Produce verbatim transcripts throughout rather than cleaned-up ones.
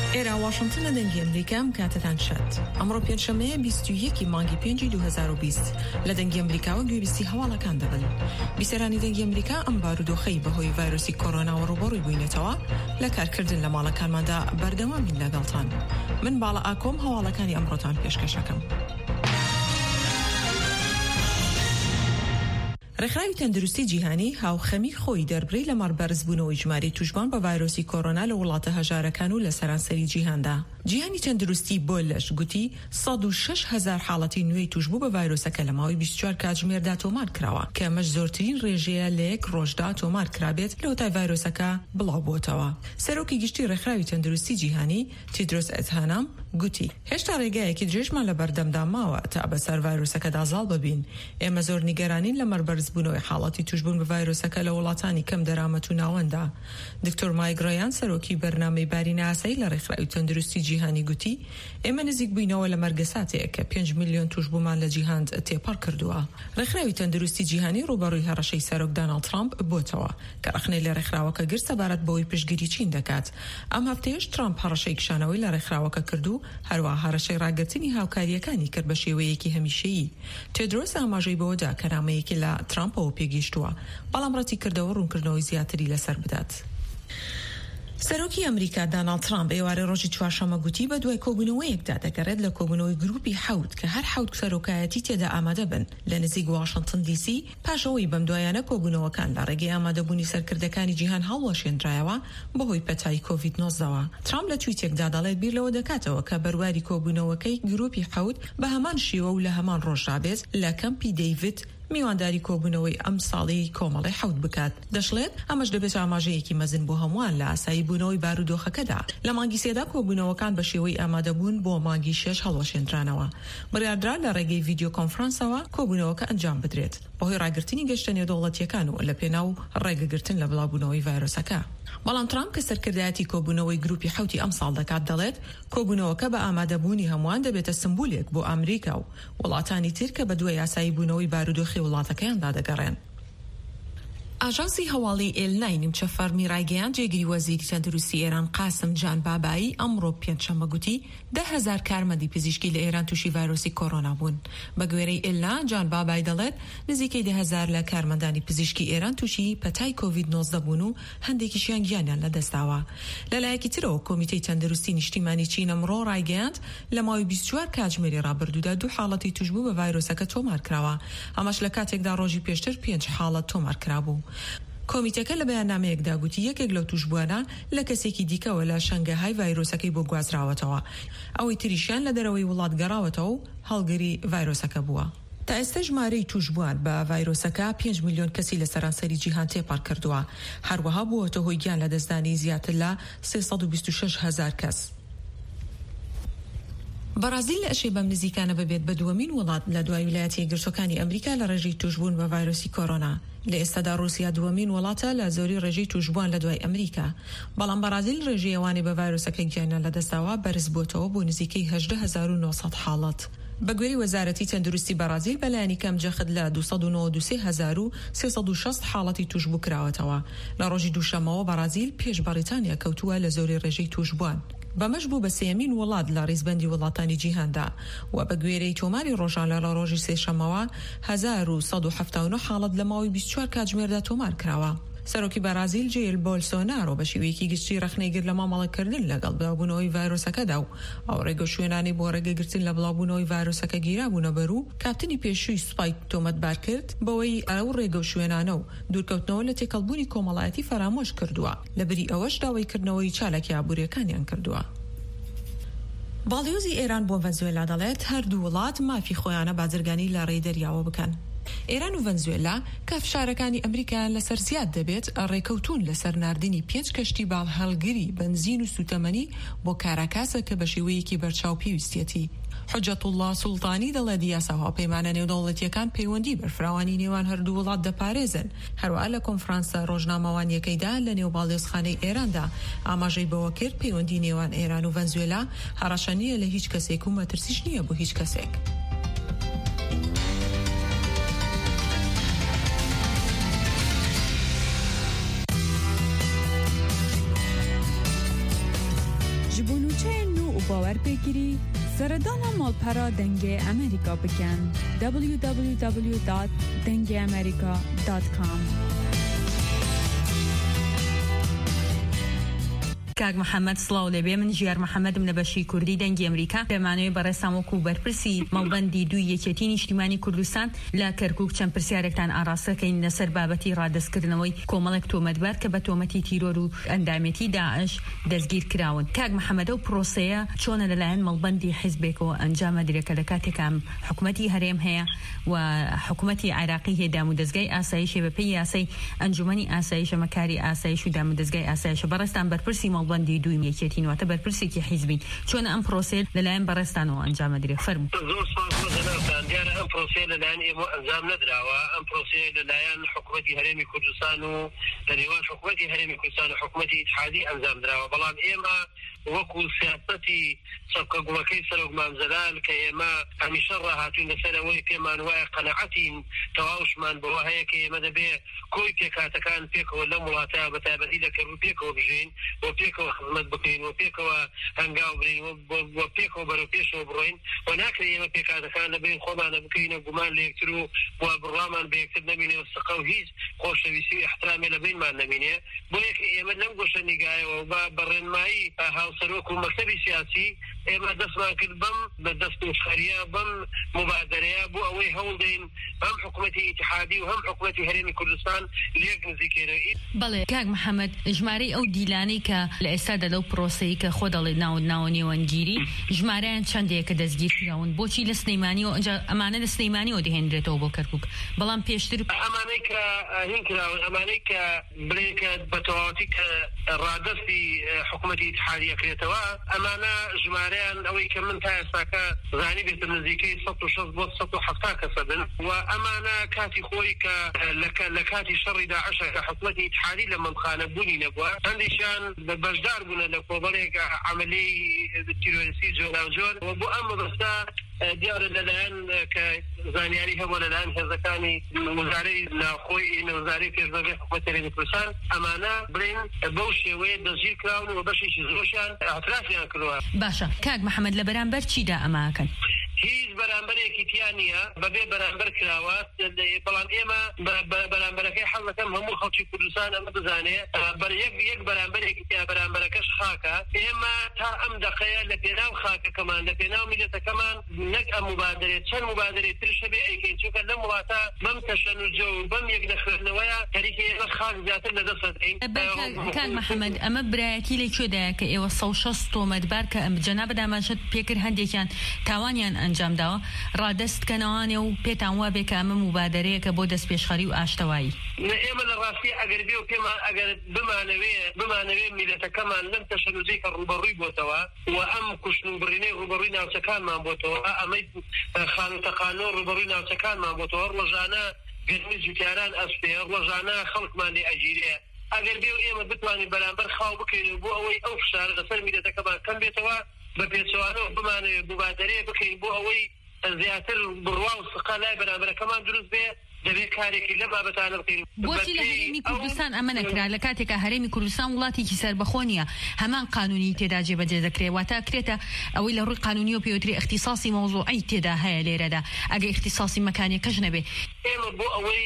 ئێرە واشنگتن لە دەنگی ئەمریکام کاتتان شەت. ئەمڕۆ پێنجشەمەیە بیست و یەکی مانگی پێنج دوو هەزار و بیست لە دەنگی ئەمریکاوە گوێبیستی هەواڵەکان دەبن. بیسەرانی دەنگی ئەمریکا ئەم بارودۆخەی بەهۆی ڤایرۆسی کۆرۆناوە ڕوبەڕووی بووینێتەوە لە کارکردن لە ماڵەکانماندا بەردەوامین لەگەڵتان. من باڵا ئاکۆم هەواڵەکانی ئەمڕۆتان پێشکەشەکەم. ڕێکخراوی تەندروستی جیهانی هاوخەمی خۆی دەربڕی لە مەڕبەرزبوونەوەی ژمارەی توشبان بە ڤایرۆسی کۆرۆنا لە وڵاتە هەژارەکان و لە سەرانسەری جیهاندا. جیهانی تەندروستی بۆ لەش گوتی سەد و شەش هەزار حاڵەتی نوێی توشبوو بە ڤایرۆسەکە لە ماوەی بیست و چوار کاتژمێردا تۆمار کراوە کە ئەمەش زۆرترین ڕێژەیە لە یەک ڕۆژدا تۆمار کرابێت لە وتای ڤایرۆسەکە بڵاو بۆتەوە. سەرۆکی گشتی ڕێکخراوی تەندروستی جیهانی تیدرۆس ئەدهانام گوتی هێشتا ڕێگایەکی درێژمان لە بەردەمدا ماوە تا بەسەر ڤایرۆسەکە دازاڵ ببین. ئێمە زۆر نیگەرانین لە مەڕبەرزبوونەوەی حاڵەتی توشبوون بە ڤایرۆسەکە لە وڵاتانی کەم دەرامەت و ناوەندا. دکتۆر مایک ڕۆیان سەرۆکی بەرنامەی بارینە ئاسایی لە ڕێکخراوی تەندروستی جیهانی گوتی ئێمە نزیک بووینەوە لە مەرگەساتەیە کە پێنج میلیۆن توشبوومان لە جیهان تێپەڕ کردووە. ڕێکخراوی تەندروستی جیهانی ڕوبەڕووی هەڕەشەی سەرۆک داناڵد ترامپ بۆتەوە کە ڕخنەی لە ڕێکخراوەکە گرت سەبارەت بەوەی پشتگیری چین دەکات. ئەم هەفتەیەش ترامپ هەڕەشەی کشانەوەی لە ڕێکخراوەکە کردو هەروە هەڕەشەی ڕاگررتنی هاوکاریەکانی کرد بە شێوەیەکی هەمیشەیی. تێدرۆس ئاماژەی بەوەدا کە نامەیەکی لە ترامپەوە پێگەیشتووە بەڵام ڕەتی کردەوە ڕوونکردنەوەی زیاتری لەسەر بدات. سەرۆکی ئەمریکا داناڵد ترامپ ئێوارە ڕۆژی چوارشەمە گوتی بە دوای کۆبوونەوەیەکدا دەگەڕێت لە کۆبوونەوەی گروپی حەوت کە هەر حەوت سەرۆکایەتی تێدا ئامادە بن لە نزیک واشنگتن دی سی پاشەوەی بەم دوایانە کۆبوونەوەکان لە ڕێگەی ئامادەبوونی سەرکردەکانی جیهان هەڵوەشێنرایەوە بەهۆی پەتای کۆڤید نۆزدەوە. ترامپ لە تویتێکدا دەڵێت بیر لەوە دەکاتەوە کە بەرواری کۆبوونەوەکەی گروپی حەوت بە هەمان شێوە و لە هەمان ڕۆژڕابێت لە کەمپی دەیڤید میوانداری کۆبوونەوەی ئەم ساڵی کۆمەڵی حەوت بکات. دەشڵێت ئەمەش دەبێت ئاماژەیەکی مەزن بۆ هەمووان لە ئاسایی بوونەوەی بارودۆخەکەدا. لە مانگی سێدا کۆبوونەوەکان بە شێوەی ئامادەبوون بۆ مانگی شێش هەڵوەشێنرانەوە. بڕیاردرا لە ڕێگەی ڤیدیۆ کۆنفرانسەوە کۆبوونەوەکە ئەنجام بدرێت بەهۆی ڕاگررتنی گەشتە نێودەوڵەتیەکان و لە پێناو ڕێگەگرتن لە بڵاوبوونەوەی ڤایرۆسەکە. بەڵام ترامپ کە سەرکردایەتی کۆبوونەوەی گروپی حەوتی ئەم ساڵ دەکات دەڵێت کۆبوونەوەکە بە ئامادەبوونی هەمووان دەبێتە سمبولێک بۆ ئەمریکا و وڵاتانی تر کە بە دوای یاسایی بوونەوەی بارودۆخی وڵاتەکەیاندا دەگەڕێن. ئاژانسی هەواڵی ئێلنای نیمچە فەرمی ڕایگەیان جێگیری وەزیری تەندروستی ئێران قاسم جان بابایی ئەمڕۆ پێنجشەممە گوتی ده هەزار کارمەندی پزیشکی لە ئێران تووشی ڤایرۆسی کۆرۆنا بوون. بە گوێرەی ئێلنا جان بابایی دەڵێت نزیکەی ده هەزار لە کارمەندانی پزیشکی ئێران تووشی پەتای کۆڤید نۆزدە بوون و هەندێکیشیان گیانیان لەدەستاوە. لەلایەکی ترەوە کۆمیتەی تەندروستی نیشتیمانی چین ئەمڕۆ ڕایگەیاند لە ماوەی بیست و چوار کاتژمێری ڕابردوودا دوو حاڵەتی توشبوو بە ڤایرۆسەکە تۆمار کراوە. ئەمەش لە کاتێکدا ڕۆژی پێشتر پێنج حاڵەت تۆمار کرابوو. کۆمیتەکە لە بەیاننامەیەکدا گوتی یەکێک لەو توشبووانە لە کەسێکی دیکەوە لە شەنگەهای ڤایرۆسەکەی بۆ گوازراوەتەوە. ئەوەی تریشیان لە دەرەوەی وڵات گەڕاوەتەوە و هەڵگری ڤایرۆسەکە بووە. تا ئێستا ژمارەی توشبووان بە ڤایرۆسەکە پێنج میلیۆن کەسی لە سەرانسەری جیهان تێپەڕ کردووە. هەروەها بووەتە هۆی گیان لە دەستدانی زیاتر لە سێسەد و بیست و شەش هەزار کەس. بەرازیل لە ئەشێ بەم نزیکانە ببێت بە دووەمین وڵات لە دوای ویلایەتە یەکگرتوەکانی ئەمریکا لە ڕێژەی توشبوون بە ڤایرۆسی کۆرۆنا. لە ئێستادا رووسیا دووەمین وڵاتە لە زۆری ڕێژەی توشبووان لە دوای ئەمریکا. بەڵام بەرازیل ڕێژەی ئەوانەی بە ڤایرۆسەکە گیانیان لەدەستاوە بەرز بۆتەوە بۆ نزیکەی هەژدە هەزار و نۆ سەد حاڵەت. بە گوێرەی وەزارەتی تەندروستی بەرازیل بەلایانی کەم جەخت لە دووسەد و نۆ سێ هەزار و سێسەد و شەست حاڵەتی توشبوو کراوەتەوە. لە ڕۆژی دووشەمەوە بەرازیل پێش بەریتانیا کەوتووە لە زۆری ڕێژەی توشبووان. بەمەش بوو بە سێمین وڵات لە ڕیزبەندی وڵاتانی جیهاندا و بە گوێرەی تۆماری ڕۆژانە لە ڕۆژی سێشەمەوە هەزار و سەد و هەفتاد و نۆ حاڵەت لە ماوەی بیست و چوار کاتژمێردا تۆمار کراوە. سەرۆکی بەرازیل جێل بۆلسۆنارۆ بە شێوەیەکی گشتی ڕخنەی گر لە مامەڵەکردن لەگەڵ بڵاوبوونەوەی ڤایرۆسەکەدا و ئەو ڕێگەشوێنانی بۆ ڕێگەگرتن لە بڵاوبوونەوەی ڤایرۆسەکە گیرابوونە بەر و کاپتنی پێشووی سوپای تۆمەتبار کرد بەوەی ئەو ڕێگەشوێنانە و دوورکەوتنەوە لە تێکەڵبوونی کۆمەڵایەتی فەرامۆش کردووە لەبەری ئەوەش داوایکردنەوەی چالێکی ئابوووریەکانیان کردووە. باڵیۆزی ئێران بۆ ڤەنزوێلا دەڵێت هەردوو وڵات مافی خۆیانە بازرگانی لە ڕێی دەریاوە بکەن. ئێران و ڤەنزوێلا کە فشارەکانی ئەمریکایان لەسەر زیاد دەبێت ڕێکەوتون لەسەر ناردنی پێنج کەشتی باڵ هەڵگری بنزین و سوتەمەنی بۆ کاراکاسە کە بە شێوەیەکی بەرچاو پێویستێتی. حجەت الله سوڵتانی دەڵێت یاسا هاوپەیمانە نێودەوڵەتیەکان پەیوەندی بەرفراوانی نێوان هەردوو وڵات دەپارێزن. هەروەها لە کۆنفرانسە ڕۆژنامەوانیەکەیدا لە نێو باڵێزخانەی ئێراندا ئاماژەی بەوە کرد پەیوەندی نێوان ئێران و ڤەنزوێلا هەڕەشە نیە لە هیچ کەسێک و مەترسیش نییە بۆ هیچ کەسێک. جبونوچه نو و باور بگیری سردان مالپرا دنگ امریکا بکن دبلیو دبلیو دبلیو دات دنگ امریکا دات کام. کاک محمد سڵاو لەبێ من ژیار محەممەدم لە بەشی کوردی دەنگی ئەمریکا پێمانەوەی بەڕێستان وەکو بەرپرسی مەڵبەندی دووی یەکێتی نیشتیمانی کوردستان لە کەرکووک چەند پرسیارێکتان ئاڕاستەکەین لەسەر بابەتی ڕادەستکردنەوەی کۆمەڵێک تۆمەتبار کە بە تۆمەتی تیرۆر و ئەندامێتی داعش دەستگیر کراون. کاک محەممەدە و پرۆسەیە چۆنە لەلایەن مەڵبەندی حیزبێکەوە ئەنجامە درێکە لە کاتێکام حکوومەتی هەرێم هەیە و حکوومەتی عێراقی هەیە دام و دەستگای ئاسایشی بەپێی یاسای ئەنجومەنی ئاسایش ئەمەکاری ئاسایش و دام و دەستگای ئاسایش بەڕێستان بەرپرسی بندی دوی یەکێتی نواتە بەرپرسێکی حیزبین چۆن ئەم پرۆسێ لەلایەن بەڕێستانەوە ئەنجامە درێ فەرموو. زۆر سپاس جەنابتان. دیارە ئەم پرۆسێ لەلایەن ئێمە ئەنجام نەدراوە. ئەم پرۆسێ لەلایەن حکوومەتی هەرێمی کوردستان و لەنێوان حکوومەتی هەرێمی کوردستان و حکوومەتی ئیتحادی ئەنجام دراوە، بەڵام ئێمە وەکو سیاسەتی سەبکە گوڵەکەی سەرۆک مامزەلال کە ئێمە هەمیشە ڕاهاتوین لەسەرەوەی پێمان وایە قەنەعەتین تەواوشمان بەوە هەیە کە ئێمە دەبێ کۆی پێکاتەکان پێکەوە لە وڵاتە بە تایبەتی لە کەرکووک پێکەوە بژین و پێکەوە خزمەت بکەین و پێکەوە هەنگاو برین و پێکەوە بەرەو پێشەوە بڕۆین و ناکرێت ئێمە پێکاتەکان لەبین خۆمانە بکەینە گومان لە یەکتر و وا بڕوامان بە یەکتر نەبینێ و سقە و هیچ خۆشەویستی و احترامێ لەبینمان نەبینێ. بۆ یەکە ئێمە لەم گۆشە نیگایەوە بە بەڕێنمایی هاوسەرۆک و مەکتەبی سیاسی ئێمە دەستمان کرد بەم بە دەستنوشخەریە بەم مبادرەیە بۆ ئەوەی هەوڵدەین هەم حکوومەتی ئیتحادی و هەم حکوومەتی هەرێمی کوردستان لێک نزیکێنەوە. بەڵێ کاک محەممەد ژمارەی ئەو دیلانەی کە لە ئێستادا لەو پرۆسەی کە خۆ دەڵێ ناو ناوە نێوەنگیری ژمارەیان چەندەیە کە دەستگیر کراون بۆچی لە سلەیمانیەوە ئەنجا ئەمانە لە سلەیمانیەوە دەهێنرێتەوە بۆ کەرکووک بەڵام پێشتر ئەمانەی کە هین کراون ئەمانەی کە بڵێکە بە تەواوەتی کە ڕادەستی حکوومەتی ئیتحادی ئەکرێتەوە ئەمانە ژمارەیان ئەوەی کە من تا ئێستاکە زانی بێتە نزیکەی سەد و شەست بۆ سەد و حەفتا کەسە بن و ئەمانە کاتی خۆی کە لە کاتی شەڕی داعشە کە حکوومەتی ئیتحادی لە مەمخانە بوونی نەبووە هەندێکیان بەشدار بوون لە کۆبەڵێک عەمەلی تیرۆریستی جۆراوجۆر و بۆ ئەم مەبەستە دیارە لەلایەن کە زانیاری هەبوو لەلایەن هێزەکانی وەزارەی ناوخۆی وەزارەی پێشبەرگەی حکوومەتی هەرێمی کوردستان ئەمانە بڵێن بەو شێوەیە دەستگیر کراون و بەشێکی زۆرشیان ئاعترافیان کردووە. باشە کاک محەممەد لە بەرامبەر چیدا ئەماکەن؟ هیچ بەرامبەرێکی تیان نییە بەبێ بەرامبەر کراوە، بەڵام ئێمە بەرامبەرەکەی حەڵەکەم هەموو خەڵکی کوردستان ئەمە بزانێ یەک یەک بەرامبەرێکی تیا بەرامبەرەکەش خاکە. ئێمە تا ئەم دەقەیە لە پێناو خاکەکەمان لە پێناو میلەتەکەمان نەک ئەم مبادرێت چەند مبادرێت ترشە بێ ئەیکەین چونکە لەم وڵاتە بەم تەشەنوجە و بەم یەک نەخوێندنەوەیە خەریکی ئێمە خاک زیاتر لەدەست دەین. کاک محەممەد ئەمە برایەتی لەکوێدایە کە ئێوە سەد و شەست تۆمەتبار کە جەنابە دامانشت پێکرد هەندێکیان تاوانیان ئەنجام داوە ڕادەستکەنەوەنێ و پێتان وا بێ کە ئەمە مبادرەیە کە بۆ دەست پێشخەری و ئاشتەوایی. ئێمە لە ڕاستی ئەگەر بێ و پێمان ئەگەر بمانەوێ بمانەوێ میلەتەکەمان لەم تەشەنوجەی کە ڕوبەڕووی بۆتەوە و ئەم کوشتن و بڕینەی ڕوبەڕووی ناوچەکانمان بۆتەوە ئەمەی خانوتەقانۆ ڕوبەڕووی ناوچەکانمان بۆتەوە ڕۆژانە گەرمی جوتیاران ئەسپێ ڕۆژانە خەڵکمان لێ ئەگیرێ ئەگەر بێ و ئێمە بتوانین بەرامبەر خاو بکەین بۆ ئەوەی ئەو فشارە لەسەر میلەتەکەمان کەم بێتەوە بە پێچەوانەوە بمانەوێ مبادرێ بکەین بۆ ئەوەی زیاتر بڕوا و سقا لای بەرامبەرەکەمان دروست بێ دەبێت کارێکی لە بابەتانە بکەین. بۆچی لە هەرێمی کوردستان ئەمە نەکرا لە کاتێکە هەرێمی کوردستان وڵاتێکی سەربەخۆ نیە هەمان قانونی تێدا جێبەجێ دەکرێت واتە کرێتە ئەوەی لە ڕووی قانونی و پێوتری اختصاصی مەوزوعی تێدا هەیە لێرەدا ئەگە اختصاصی مەکانیەکەش نەبێ ئێمە بۆ ئەوەی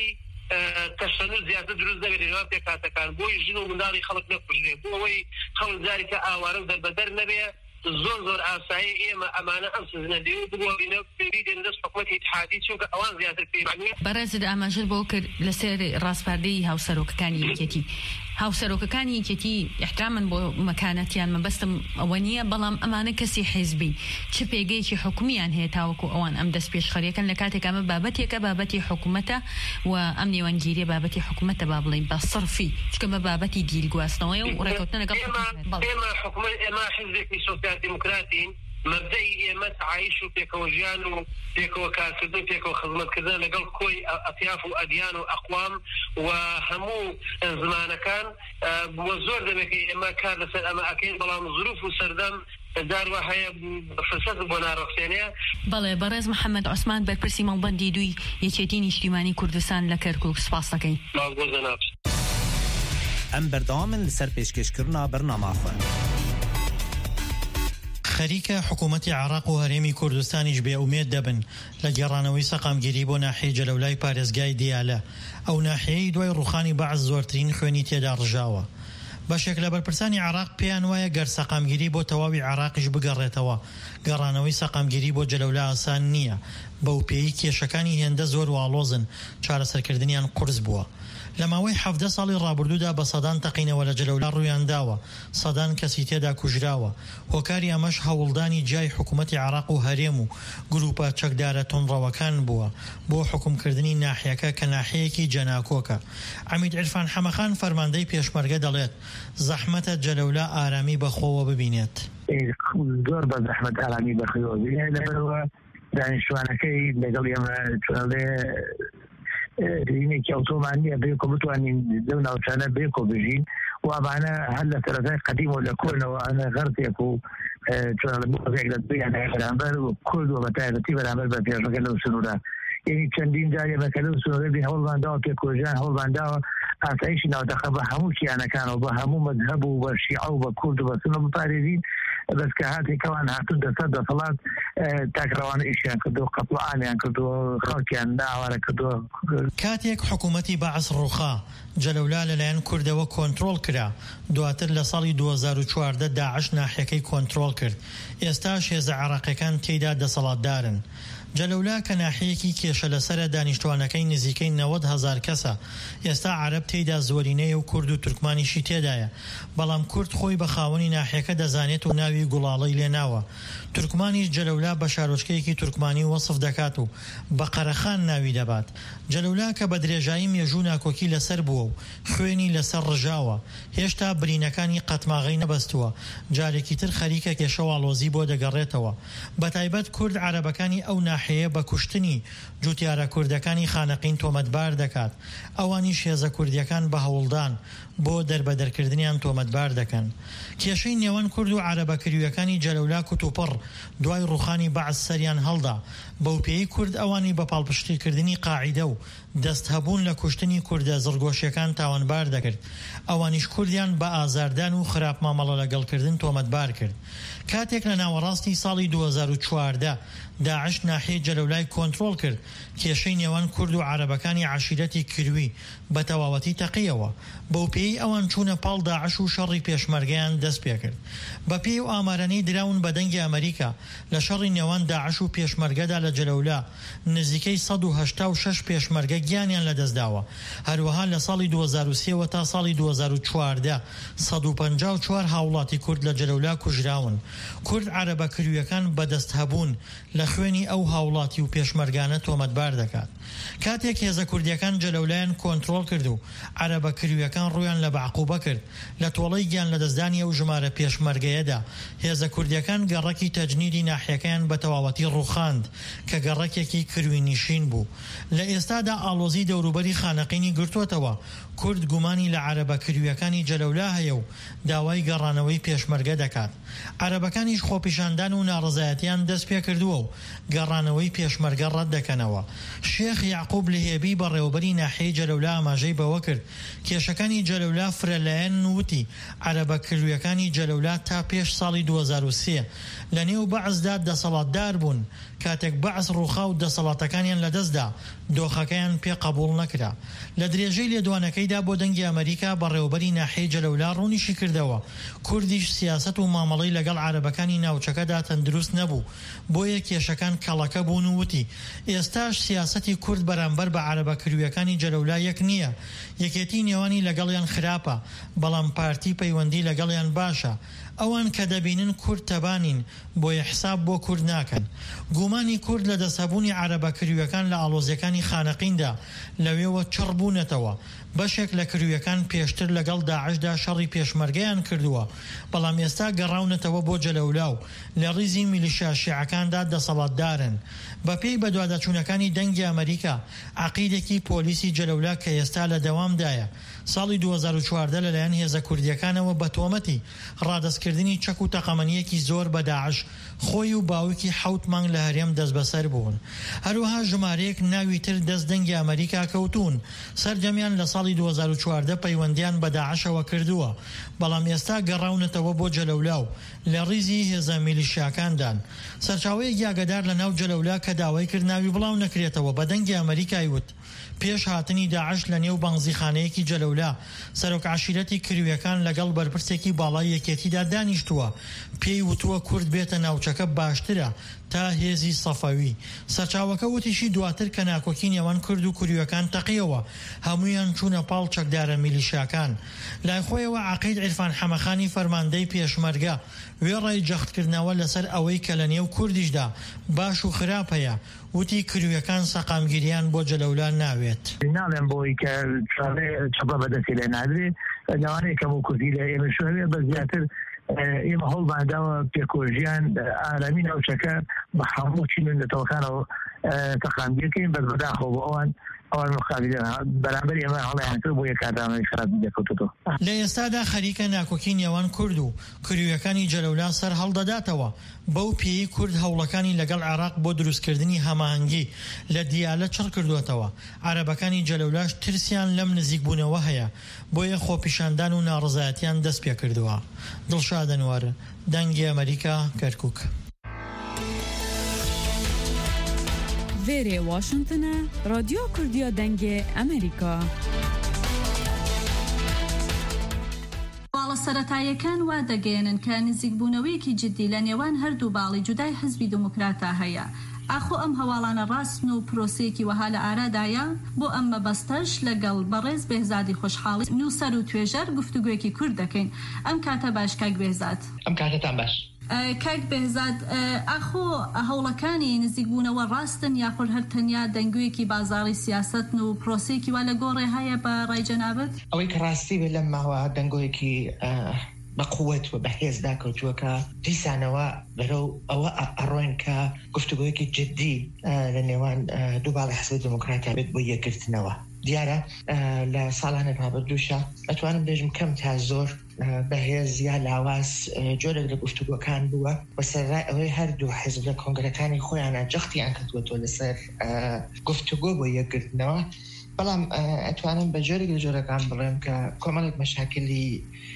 تەشەنوج زیاتر دروست دەبێت لەنێوان پێکاتەکان بۆی ژن و منداڵی خەڵک نەکوژرێ بۆ ئەوەی خەڵک جارێکە ئاوارە و دەربەدەر نەبێ زۆر زۆر ئاسایی ئێمە ئەمانە ئەم سزنەدی و بگۆڕینە پێویدێن دەست حکوومەتی ئیتحادی چونکە ئەوان زیاتر پێویست. بەڕێزت ئاماژت بۆ کرد لەسەر ڕاستپاردەی هاوسەرۆکەکانی یەکێتی هاوسەرۆکەکانی یەکێتی احترامن بۆ مەکانەتیان مەبەستم ئەوە نییە بەڵام ئەمانە کەسی حیزبی چ پێگەیەکی حکومیان هەیە تاوەکو ئەوان ئەم دەست پێشخەریەکەن لە کاتێک ئەمە بابەتێکە بابەتی حکوومەتە و ئەم نێوەنگیریە بابەتی حکوومەتە با بڵێین بە سەرفی چکەمە بابەتی دیلگواستنەوەیە و ڕێکەوتنە لەگەڵ ئێمە حکوومەت ئێمە حیزبێکی سۆسیال دیموکراتین مبدەی ئێمە تعایش و پێکەوە ژیان و پێکەوە کارکردن پێکەوە خزمەتکردن لەگەڵ کۆی ئەطیاف و ئەدیان و ئەقوام و هەموو زمانەکان بووە زۆر دەمێکی ئێمە کار لەسەر ئەمە ئەکەین بەڵام ظروف و سەردەم داروە هەیە فرسەت بۆ ناڕەخسێنەیە. بەڵێ بەڕێز محەممەد عوسمان بەرپرسی مەڵبەندی دووی یەکێتی نیشتیمانی کوردستان لە کەرکووک سپاس دەکەین. ئەم بەردەوامن لەسەر پێشکەشکردنا بەرنامە خوێن. خەریکە حکوومەتی عێراق و هەرێمی کوردستانیش بێ ئومێد دەبن لە گێڕانەوەی سەقامگیری بۆ ناحیەی جەلەولای پارێزگای دیالە، ئەو ناحیەی دوای ڕوخانی بەعس زۆرترین خوێنی تێدا ڕژاوە. بەشێک لە بەرپرسانی عێراق پێیان وایە گەر سەقامگیری بۆ تەواوی عێراقیش بگەڕێتەوە، گەڕانەوەی سەقامگیری بۆ جەلەولا ئاسان نییە، بەو پێی کێشەکانی هێندە زۆر واڵۆزن، چارەسەرکردنیان قورس بووە. لە ماوەی حەڤدە ساڵی ڕابردوودا بە سەدان تەقینەوە لە جەلەولا ڕوویان داوە، سەدان کەسی تێدا کوژراوە. هۆکاری ئەمەش هەوڵدانی جای حکوومەتی عێراق و هەرێم و گروپە چەکدارە تۆنڕەوەکان بووە بۆ حکومکردنی ناحیەکە کە ناحیەیەکی جەناکۆکە. عەمید عیرفان حەمەخان فەرماندەی پێشمەرگە دەڵێت زەحمەتە جەلەولا ئارامی بەخۆوە ببینێت. زۆر بە زەحمەت ئارامی بەخۆوە ببینێت، لەبەرەوە دانیشتوانەکەی لەگەڵ ئێمە چۆنڵێ رینێکی ئۆتۆمان نییە بێکۆ بتوانین لەو ناوچانە بێکۆ بژین، وابانە هەر لە سەرەتای قەدیم و لە کۆنەوە ئەنە غەرتێک و چۆنێک لە دویان بەرامبەر و کورد و بە تایبەتی بەرامبەر بە پێشەکە لەو سنوورە. یعنی چەندین جارێ بەکە لەو سنوورە بین هەوڵمانداوە پێکۆژیان هەوڵمانداوە ئاسایشی ناوتەخە بە هەموو کیانەکانەوە بە هەموو مەذهەب و بە شیعە و بە کورد و بە سنە بپارێزین، بەس کە هاتێکەوان هاتون دەسەر دەسەڵات تاکڕەوانە ئیشیان کردو، قەتڵعانیان کردو، خەڵکیان داوارە کردو. کاتێک حکوومەتی بەعس ڕووخا جەلەولا لەلایەن کوردەوە کۆنتڕۆڵ کرا، دواتر لە ساڵی دوو هەزار و چواردە داعش ناحیەکەی کۆنتڕۆڵ کرد. ئێستاش هێزە عێراقیەکان تێیدا دەسەڵاتدارن. جەلەولا کە ناحیەکی کێشە لەسەرە دانیشتوانەکەی نزیکەی نەوەد هەزار کەسە، ئێستا عەرەب تێیدا زۆرینەیە و کورد و تورکمانیشی تێدایە، بەڵام کورد خۆی بە خاوەنی ناحیەکە دەزانێت و ناوی گوڵاڵەی لێناوە. تورکمانیش جەلەولا بە شارۆچکەیەکی تورکمانی وەسف دەکات و بە قەرەخان ناوی دەبات. جەلەولا کە بە درێژایی مێژوو ناکۆکی لەسەر بووە و خوێنی لەسەر ڕژاوە، هێشتا برینەکانی قەتماغی نەبەستووە، جارێکی تر خەریکە کێشەواڵۆزی بۆ دەگەڕێتەوە. بەتایبەت کورد عەرەبەکانی ئەو ناحیەیە بە کوشتنی جوتیارە کوردەکانی خانەقین تۆمەتبار دەکات، ئەوانیش هێزە کوردیەکان بە هەوڵدان بۆ دەربەدەرکردنیان تۆمەتبار دەکەن. کێشەی نێوان کورد و عەرەبەکردویەکانی جەلەولا کوتوپڕ دوای ڕوخانی بەعس سەریان هەڵدا، بەو پێی کورد ئەوانی بە پاڵپشتیکردنی قاعیدە و دەست هەبوون لە کوشتنی کوردە زڕگۆشیەکان تاوانبار دەکرد، ئەوانیش کوردیان بە ئازاردان و خراپ مامەڵە لەگەڵکردن تۆمەتبار کرد. کاتێک لە ناوەڕاستی ساڵی دوو هەزار و چواردە داعش ناحیەی جەلەولای کۆنتڕۆڵ کرد، کێشەی نێوان کورد و عەرەبەکانی عەشیرەتی کروی بە تەواوەتی تەقیەوە، بەو پێی ئەوان چوونە پاڵ داعش و شەڕی پێشمەرگەیان دەست پێ کرد. بە پێی و ئامارانەی دراون بە دەنگی ئەمریکا لە شەڕی نێوان داعش و پێشمەرگەدا لە جەلەولا نزیکەی سەد و هەشتا و شەش پێشمەرگە گیانیان لەدەستداوە. هەروەها لە ساڵی دوو هەزار و سێ تا ساڵی دوو هەزار و چواردە سەد و پەنجا و چوار هاوڵاتی کورد لە جەلەولا کوژراون. کورد عەرەبەکردویەکان بەدەست هەبوون لە خوێنی ئەو هاوڵاتی و پێشمەرگانە تۆمەتبار دەکات. کاتێک هێزە کوردیەکان جەلەولایان کۆنتڕۆڵ کرد و عەرەبەکردویەکان ڕوویان لە بەعقوبە کرد، لە تۆڵەی گیان لە دەستدانی ئەو ژمارە پێشمەرگەیەدا هێزە کوردیەکان گەڕەکی تەجنیدی ناحیەکەیان بە تەواوەتی ڕووخاند کە گەڕەکێکی کروی نشین بوو. لە ئێستادا ئاڵۆزی دەوروبەری خانەقینی گرتووەتەوە. کورد گومانی لە عەرەبەکردویەکانی جەلەولا هەیە و داوای گەڕانەوەی پێشمەرگە دەکات. عەرەبەکانیش خۆپیشاندان و ناڕزایەتیان دەست پێ کردووە و گەڕانەوەی پێشمەرگە ڕەت دەکەنەوە. شێخ یعقوب لهێبی بەڕێوەبەری ناحیەی جەلەولا ئاماژەی بەوە کرد کێشەکانی جەلەولا فرەلایەن وتی عەرەبەکردویەکانی جەلەولا تا پێش ساڵی دوو هەزار و سێ لە نێو بەعسدا دەسەڵاتدار بوون. کاتێک بەعس ڕووخا و دەسەڵاتەکانیان لەدەستدا دۆخەکەیان پێ قبوڵ نەکرا. لە درێژەی لێدوانەکەیدا بۆ دەنگی ئەمریکا بەڕێوەبەری ناحیەی جەلەولا ڕوونیشی کردەوە کوردیش سیاسەت و مامەڵەی لەگەڵ عەرەبەکانی ناوچەکەدا تەندروست نەبوو، بۆیە کێشەکان کەڵەکە بوون و وتی ئێستاش سیاسەتی کورد بەرامبەر بە عەرەبەکردویەکانی جەلەولا یەک نییە، یەکێتی نێوانی لەگەڵیان خراپە، بەڵام پارتی پەیوەندی لەگەڵیان باشە. ئەوان کە دەبینن کورد تەبانین بۆیە حساب بۆ کورد ناکەن. گومانی کورد لە دەستهەبوونی عەرەبەکردویەکان لە ئاڵۆزیەکانی خانەقیندا لەوێوە چڕ بوونەتەوە. بەشێک لە کردویەکان پێشتر لەگەڵ داعشدا شەڕی پێشمەرگەیان کردووە، بەڵام ئێستا گەڕاونەتەوە بۆ جەلەولا و لە ڕیزی میلیشیا شیعەکاندا دەسەڵاتدارن. بە پێی بەدوادەچوونەکانی دەنگی ئەمریکا عەقیدێکی پۆلیسی جەلەولا کە ئێستا لە دەوامدایە ساڵی دوو هەزار و چواردە لەلایەن هێزە کوردیەکانەوە بە تۆمەتی ڕادەستکردنی چەک و تەقەمەنیەکی زۆر بە داعش خۆی و باوکی حەوت مانگ لە هەرێم دەست بەسەر بوون. هەروەها ژمارەیەک ناوی تر دەست دەنگی ئەمریکا کەوتون، سەرجەمیان لە ساڵی ساڵی دوو هەزار و چواردە پەیوەندیان بە داعشەوە کردووە، بەڵام ئێستا گەڕاونەتەوە بۆ جەلەولاو لە ڕیزی هێزە میلیشیاکاندان. سەرچاوەیەک یاگەدار لە ناو جەلەولا کە داوای کرد ناوی بڵاو نەکرێتەوە بە دەنگی ئەمریکای وت پێش هاتنی داعش لە نێو بانزیخانەیەکی جەلەولا سەرۆک عەشیرەتی کرویەکان لەگەڵ بەرپرسێکی باڵای یەکێتیدا دانیشتووە، پێی وتووە کورد بێتە ناوچەکە باشترە تا هێزی سەفەوی. سەرچاوەکە وتیشی دواتر کە ناکۆکی نێوان کورد و کوریەکان تەقیەوە، هەمویان چوونە پاڵ چەکدارە میلیشیاکان. لای خۆیەوە عەقید عیرفان حەمەخانی فەرماندەی پێشمەرگە وێڕای جەختکردنەوە لەسەر ئەوەی کە لە نێو کوردیشدا باش و خراپ هەیە، وتی کرویەکان سەقامگیریان بۆ جەلەولا ناوێت. ناڵێن بۆی کە چەپە بەدەستی لێ نادرێت لەوانەیە کەم و کوردی لە ئێمە شوێ بە زیاتر ئێمە هەوڵمانداوە پێکۆژیان ئارامی ناوچەکە بە هەموو چی ملەتەوەکانەوە تەقامگیرکەین بەس بەداخەوە بۆ ئەوان ئەوان مقابلە بەرامبەر ئێمە هەڵیانکرد بۆ یەک کاتانەوەی خراپی دەکەوتەوە. لە ئێستادا خەریکە ناکۆکی نێوان کورد و کرویەکانی جەلەولا سەر هەڵدەداتەوە بەو پێی کورد هەوڵەکانی لەگەڵ عێراق بۆ دروستکردنی هەماهەنگی لە دیالە چڕ کردوێتەوە. عەرەبەکانی جەلەولاش ترسیان لەم نزیکبوونەوە هەیە، بۆیە خۆپیشاندان و ناڕزایەتیان دەست پێ کردووە. دڵشاد ئەنوار، دەنگی ئەمریکا، کەرکووک. وێرێ واشنگتنە، رادیۆ کوردیە دەنگێ ئەمریکا. باڵە سەرەتاییەکان وا دەگەێنن کە نزیکبوونەوەیەکی جددی لە نێوان هەردوو باڵی جودای حزبی دموکراتە هەیە. ئاخۆ ئەم هەواڵانە ڕاستن و پرۆسەیەکی وەها لە ئارادایە بۆ ئەم مەبەستەش لەگەڵ بەڕێز بێهزادی خۆشحاڵی نووسەر و توێژەر گفتوگویەکی کورد دەکەین. ئەم کاتە باش کاک بێهزاد. ئەم کاتتان باش. کاک بێهزاد، ئاخۆ هەوڵەکانی نزیکبوونەوە ڕاستن یاخۆ هەر تەنیا دەنگویەکی بازاڕی سیاستن و پرۆسەیەکی وا لە گۆڕێ هەیە بە ڕای جەنابەت؟ ئەوەی کە ڕاستی بێ لەم ماوە دەنگۆیەکی بەقووەت و بەهێزدا کەوتووەکە دیسانەوە بەرەو ئەوە ئەڕۆین کە گفتوگویەکی جددی لە نێوان دوو باڵی حزبی دموکراتیا بێت بۆ یەکگرتنەوە. دیارە لە ساڵانە ڕابردووشە ئەتوانم بێژم کەم تا زۆر بەهێز یا لاواز جۆرێک لە گفتوگوەکان بووە بە سەرڕای ئەوەی هەردوو حیزب لە کۆنگرەکانی خۆیانە جەختیان کردووەتەوە لەسەر گفتوگۆ بۆ یەکگرتنەوە. بەڵام ئەتوانم بە جۆرێک لە جۆرەکان بڵێم کە کۆمەڵێک مەشاکلی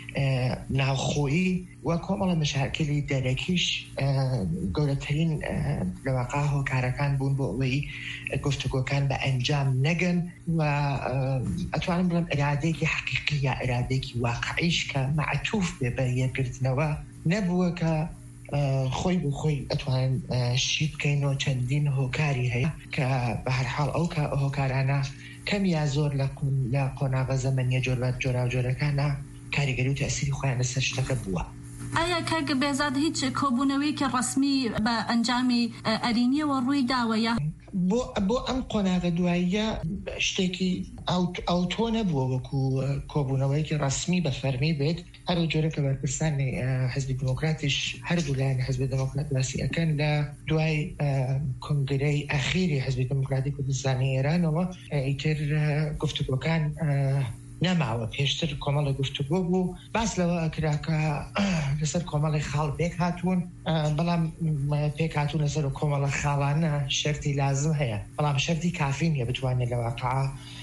ناوخۆیی و کۆمەڵە مەشاکلی دەرەکیش گەورەترین لەواقع هۆکارەکان بوون بۆ ئەوەی گفتوگۆکان بە ئەنجام نەگەن و ئەتوانم بڵێم ئرادەیەکی حەقیقی یا ئرادەیەکی واقعیش کە معتوف بێ بە یەکگرتنەوە نەبووە کە خۆی بۆ خۆی ئەتوانن شی بکەینەوە. چەندین هۆکاری هەیە کە بە هەر حاڵ ئەو هۆکارانە کەم یا زۆر لە قۆناغە زەمەنیە جۆربات جۆرا و جۆرەکانە کاریگەری و تەسیری خۆیان لەسەر شتەکە بووە. ئایا کاک بێزاد هیچ کۆبوونەوەیکە ڕەسمی بە ئەنجامی ئەرینیەوە ڕووی داوە یا بۆ ئەم قۆناغە دواییە شتێکی ئەوتۆ نەبووە وەکو کۆبوونەوەیکی ڕەسمی بە فەرمی بێت. هەر جۆرەکە بەرپرسانی حزبی دموکراتیش هەردوو لایەن حزبی دموکرات باسی ئەکەن لە دوای کنگرەی ئەخیری حزبی دموکراتی کوردستانی ئێرانەوە ئیتر گفتوگۆکان نەماوە. پێشتر کۆمەڵی گفتوگۆ بوو باس لەوە ئەکراکە لەسەر کۆمەڵی خاڵ پێک هاتوون، بەڵام پێک هاتوون لەسەر کۆمەڵە خاڵانە شەرتی لازم هەیە، بەڵام شەرتی کافی نیە بتوانێت لە واقعە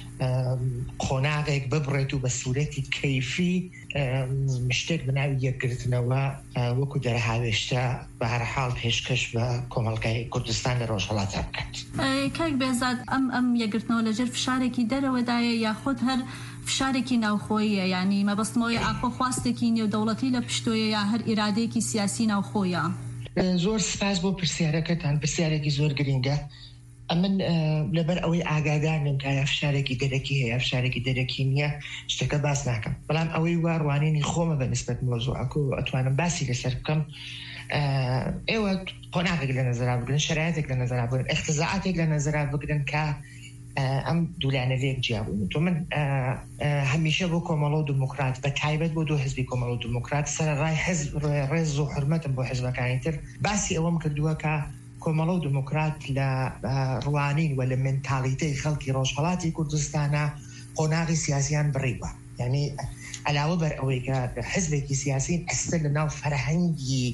قۆناغێک ببڕێت و بە سوورەتی کەیفی شتێک بناوی یەکگرتنەوە وەکو دەرهاوێشتە بە هەر حاڵ پێشکەش بە کۆمەڵگەی کوردستان لە ڕۆژهەڵاتە بکات. کاک بێزاد، ئەم ئەم یەکگرتنەوە لەژێر فشارێکی دەرەوەدایە یاخۆت هەر فشارێکی ناوخۆیە، ینی مەبەستمەوەی ئاخۆ خواستێکی نێودەوڵەتی لە پشتۆیە یا هەر ئیرادەیەکی سیاسی ناوخۆیە؟ زۆر سپاس بۆ پرسیارەکەتان، پرسیارێکی زۆر گرینگە. ئەمن لەبەر ئەوەی ئاگادارم کە فشارێکی دەرەکی هەیە فشارێکی دەرەکی نییە شتەکە باس ناکەم، بەڵام ئەوەی وا ڕوانینی خۆمە بە نسبەت مۆزوعەکە و ئەتوانم باسی لەسەر بکەم. ئێوە قۆناغێک لە نەزەرا بگرن، شەرایەتێک لە نەزەرا بگرن، اختزاعاتێک لە نەزەرا بگرن کە ئەم دوولانە لێک جیابوون. تۆ من هەمیشە بۆ کۆمەڵە و دموکرات بە تایبەت بۆ دوو حزبی کۆمەڵە و دموکرات سەرڕای حزب ڕێز و حرمەتم بۆ حزبەکانی تر باسی ئەوەم کردووە کە کۆمەڵە و دموکرات لە ڕوانین و لە منتاڵیتەی خەڵکی ڕۆژهەڵاتی کوردستانە قۆناغی سیاسیان بڕیوە. یعنی علاوە بەر ئەوەی کە حزبێکی سیاسین ئەستە لە ناو فەرهەنگی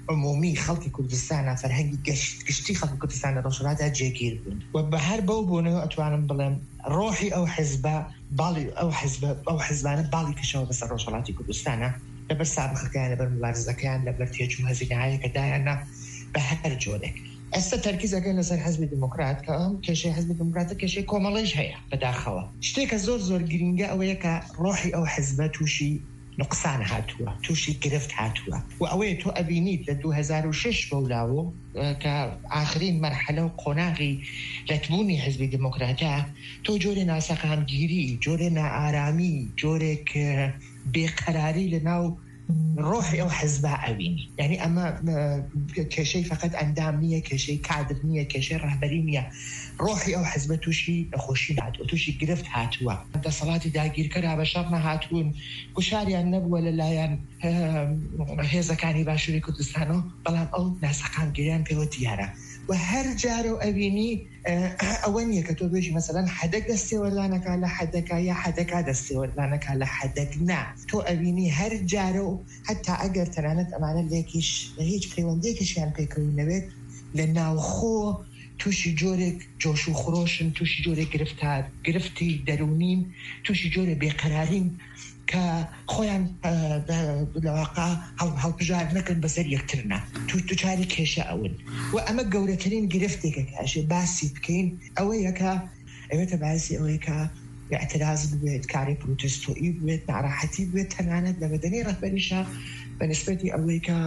عمومی خەڵکی کوردستانە فەرهەنگی گشتی خەڵکی کوردستان لە ڕۆژهەڵاتە جێگیر بوون و بە هەر بەو بوونەوە ئەتوانم بڵێم ڕۆحی ئەو حیزبە باڵی ئەو حیزبە ئەو حیزبانە باڵی کشەوە بەسەر ڕۆژهەڵاتی کوردستانە لەبەر سابقەکەیان لەبەر مبارزەکەیان لەبەر تێچوو هەزینەهایەکەدایانە بە هەر جۆرێک. ئێستا تەرکیزەکەن لەسەر حیزبی دموکرات کە ئەم کێشەی حیزبی دموکراتە کێشەی کۆمەڵیش هەیە بەداخەوە. شتێکە زۆر زۆر گرینگە ئەوەیە کە ڕۆحی ئەو حیزبە تووشی نقصان هاتووە، تووشی گرفت هاتووە و ئەوەیە تۆ ئەبینیت لە دوو هەزار و شەش بەولاوە کە ئاخرین مەرحەلە و قۆناغی لەتبوونی حیزبی دموکراتە تۆ جۆرێ ناسەقامگیری، جۆرێ نائارامی، جۆرێک بێقەراری لەناو ڕۆحی ئەو حیزبە ئەبینی. یعنی ئەمە کێشەی فقط ئەندام نییە، کێشەی کادر نییە، کێشەی ڕەهبەری نییە. ڕۆحی ئەو حیزبە تووشی نەخۆشی هاتووە، تووشی گرفت هاتووە. دەسەڵاتی داگیرکەرا بە شەڕ نەهاتوون، گوشاریان نەبووە لەلایەن هێزەکانی باشووری کوردستانەوە، بەڵام ئەو ناسەقامگیریان پێوە دیارە. و هەر جارە و ئەبینی ئەوە نییە کە تۆ بێژی مەسەلەن حەدەک دەستێوەردانەکە لە حەدەکە یا حەدەکە دەستێوەردانەکە لە حەدەک نا. تۆ ئەبینی هەر جارە و هەتا ئەگەر تەنانەت ئەمانە لێکیش لە هیچ پەیوەندێکیشیان پێکەوتنەوێت لە ناوخۆ تووشی جۆرێک جۆش و خۆشن، تووشی جۆرێک گرفتار گرفتی دەرونین، تووشی جۆرە بێقەرارین کە خۆیان لەواقع هەڵبژار نەکەن بەسەر یەکترنا، تو دووچاری کێشە ئەون و ئەمە گەورەترین گرفتێکە کاشێ باسی بکەین ئەوەیە کە ئەوێتە باسی ئەوەیە کە اعتراض بێت، کاری پروتستۆیی بێت، ناڕاحەتی بێت، تەنانەت لە بەدەنی ڕەهبەریشە بەنسبەتی ئەوەی کە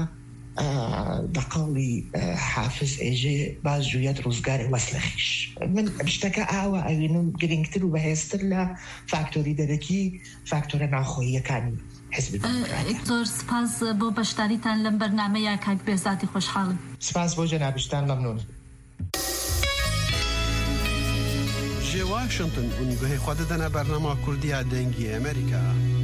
بەقەڵی حافز ئێژێ باز جوویەت ڕوزگاری وەسلەخیش. من شتەکە ئاوە ئەوێنم گرنگتر و بەهێزتر لە فاکتۆری دەرەکی فاکتۆرە ناخۆییەکانی حیزبی دموکرات. زۆر سپاس بۆ بەشداریتان لەم بەرنامەیە کاک بێزاتی خۆشحاڵم. سپاس بۆ جەنابیشتان، مەمنون. جێ واشنگتن ئونگوهەی خوا دەدەنە بەرنامە کوردیە دەنگی ئەمریکا.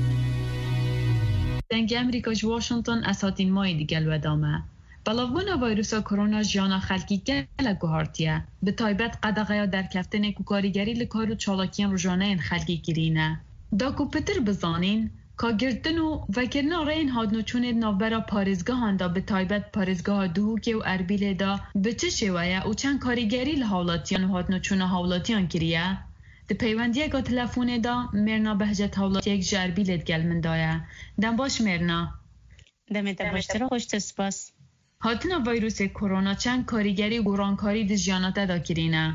دەنگی ئەمریکاش واشنگتن ئەساتین مای دیگەل وەدامە. بەڵاوبوونا ڤایرۆسا کۆرۆنا ژیانە خەڵکی گەلە گوهارتیە، بە تایبەت قەدەغەیا دەرکەفتنێک و کاریگەری لە کار و چاڵاکیان ڕۆژانەیان خەڵکی گرینە. داکو پتر بزانین کاگرتن و vekirina reyên hatnoçûnê navbera parêzgehan da bi taybet parêzgeha Duhokê û Erbilê da bi çi şêwe ye û çend karîgerî li hawlatiyan û hatnoçûna hawlatiyan kiriye? Di peywendiyeka telefonê da Mêrna Behçet hawlatiyek ji Erbilê digel min daye. Dem baş Mêrna. Demê te baştir, hoş te spas. Hatina vîrusê korona çend karîgerî û gorankarî di jiyana te da kirîne?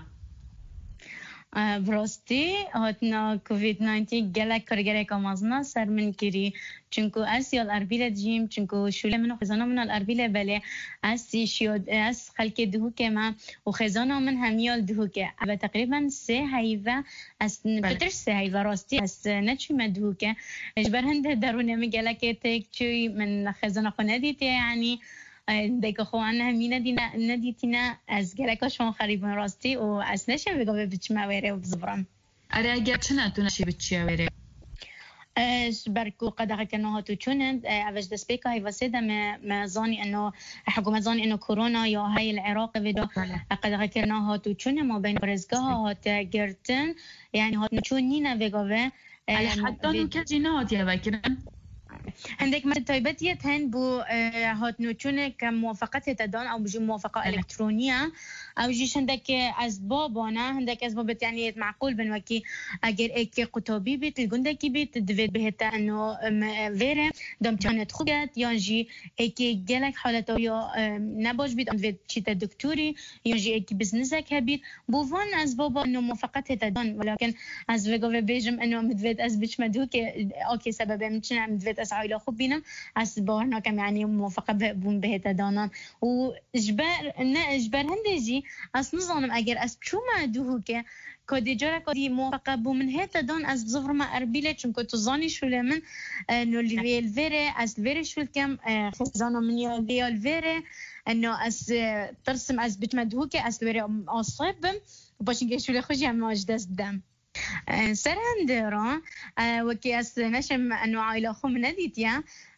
براستی هاتنا کووید ناینتین گلک کارگرک آمازنا سر من کری چونکو از یال اربیل جیم چونکو شوله منو خزانه من الاربیل بله از شیاد از خلک دهو که ما و خزانه من همیال دهو که و تقریبا سه هیوه از بتر سه هیوه راستی از نچی مدهو که اجبر هنده درونه می گلک تک چوی من خزانه خونه دیتی یعنی دیگه خو آن همین ندینا ندیتینا از گلکاشون خریبن راستی و از نشه بگو بچه مواره و بزبرم. اره اگر چه نتونه شی بچه مواره؟ اش برکو قدر کنه هاتو چونند اوج دست بیکه های وسیده ما زانی انه حکومت زانی انه کرونا یا های العراق ودا قدر کنه هاتو چونه ما بین برزگاه هات گرتن یعنی هات نچون نینا بگوه حتی نو کجی نه هاتیه بکرن؟ عندك ما طيبتيت هن بو هات نوتشونه كموافقة تدان او بجي موافقة الكترونية او جيش عندك اسباب انا عندك اسباب يعني معقول بنوكي اگر اك قطبي بيت الجندكي بيت دفيت بهتا انه فيره دم كانت خوجت ينجي اك جالك حالته يا نباش بيت دفيت شيتا دكتوري ينجي اك بزنسك هبيت بوفان اسباب انه موافقة تدان ولكن از وگو بيجم انه مدفيت از بيش مدوك اوكي سبب من چنا مدفيت از عائله خوب بينم از بارنا كم يعني موافقة بون بهتا دانان و اجبار نه اجبار هندجي از نظام اگر از چوما دوه که کدی جرا کدی موافقه بو من هتا دان از بزفر ما اربیله چون که تو زانی شوله من انه لیویل ویره از ویره شول کم خزانا من یا لیال ویره انه از ترسم از بجمع دوه که از ویره آصابم و باشین که شوله خوشی هم ماجدست دم سرهندرا وكي اس نشم انه عائله خو من نديتيا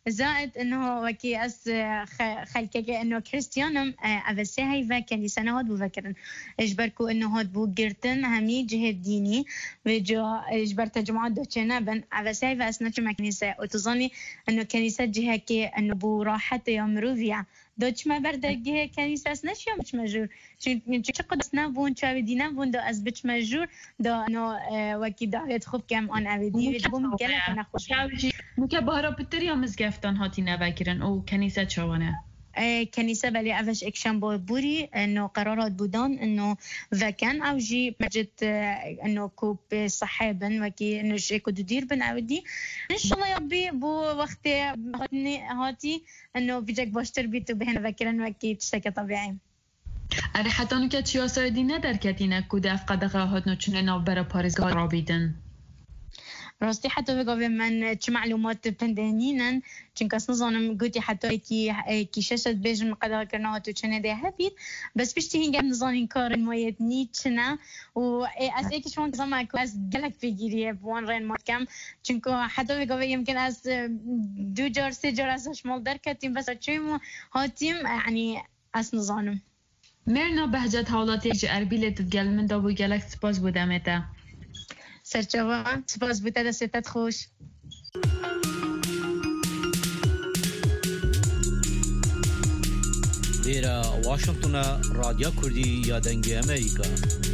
زائد انه وكي اس خلكك انه كريستيانم افسي هاي فكان سنوات بفكرن اجبركو انه هاد بو جرتن همي جهد ديني وجو اجبر تجمعات دوتشنا بن افسي هاي فاسنا ما كنيسه وتظني انه كنيسه جهه كي انه بو راحه يوم روفيا دوتش ما برده جهه كنيسه اسنش يوم مش مجور شو قدسنا بون شو بدينا بون دو ازبش مجور دو انه وكي دعوت خوب كم ان ابدي بوم كلا انا خوش مكبهرا بتريا مزگفتان هاتی نوکرن او کنیسه چوانه كنيسة بلي أفش إكشان بوري إنه قرارات بودان إنه ذكان أو جي مجد إنه كوب صحابا وكي إنه شيء كده دير بن عودي إن شاء الله يبي بو وقت هاتني هاتي إنه بيجك باشتر بيتو بهنا ذكرن وكي تشتكي طبيعي. أنا حتى أنا كات شو أصلا دينا در كاتينا كده أفقد قهاتنا شنو نوبرا باريس رابيدن. راستي حتى بقى من شو معلومات بندانينا چنكاس نظام قلتي حتى كي كي شاشة بيج مقدار كنا وتشنا ده هبيت بس بيشتي هنجا نظام كار مويت نيتشنا و اس ايش شلون زعما كلاس جلك فيجيري بوان رين ما كم چنكو حتى بقى يمكن از دو جار سه جار از شمال دركتين بس چيم هاتيم يعني اس نظام مرنا بهجت حالاتي اربيله تتقل من دابو جلك سپاس بودمته سرچاوا سپاس بوده دستت خوش ليرة واشنطن راديو كردي يا دنگي أمريكا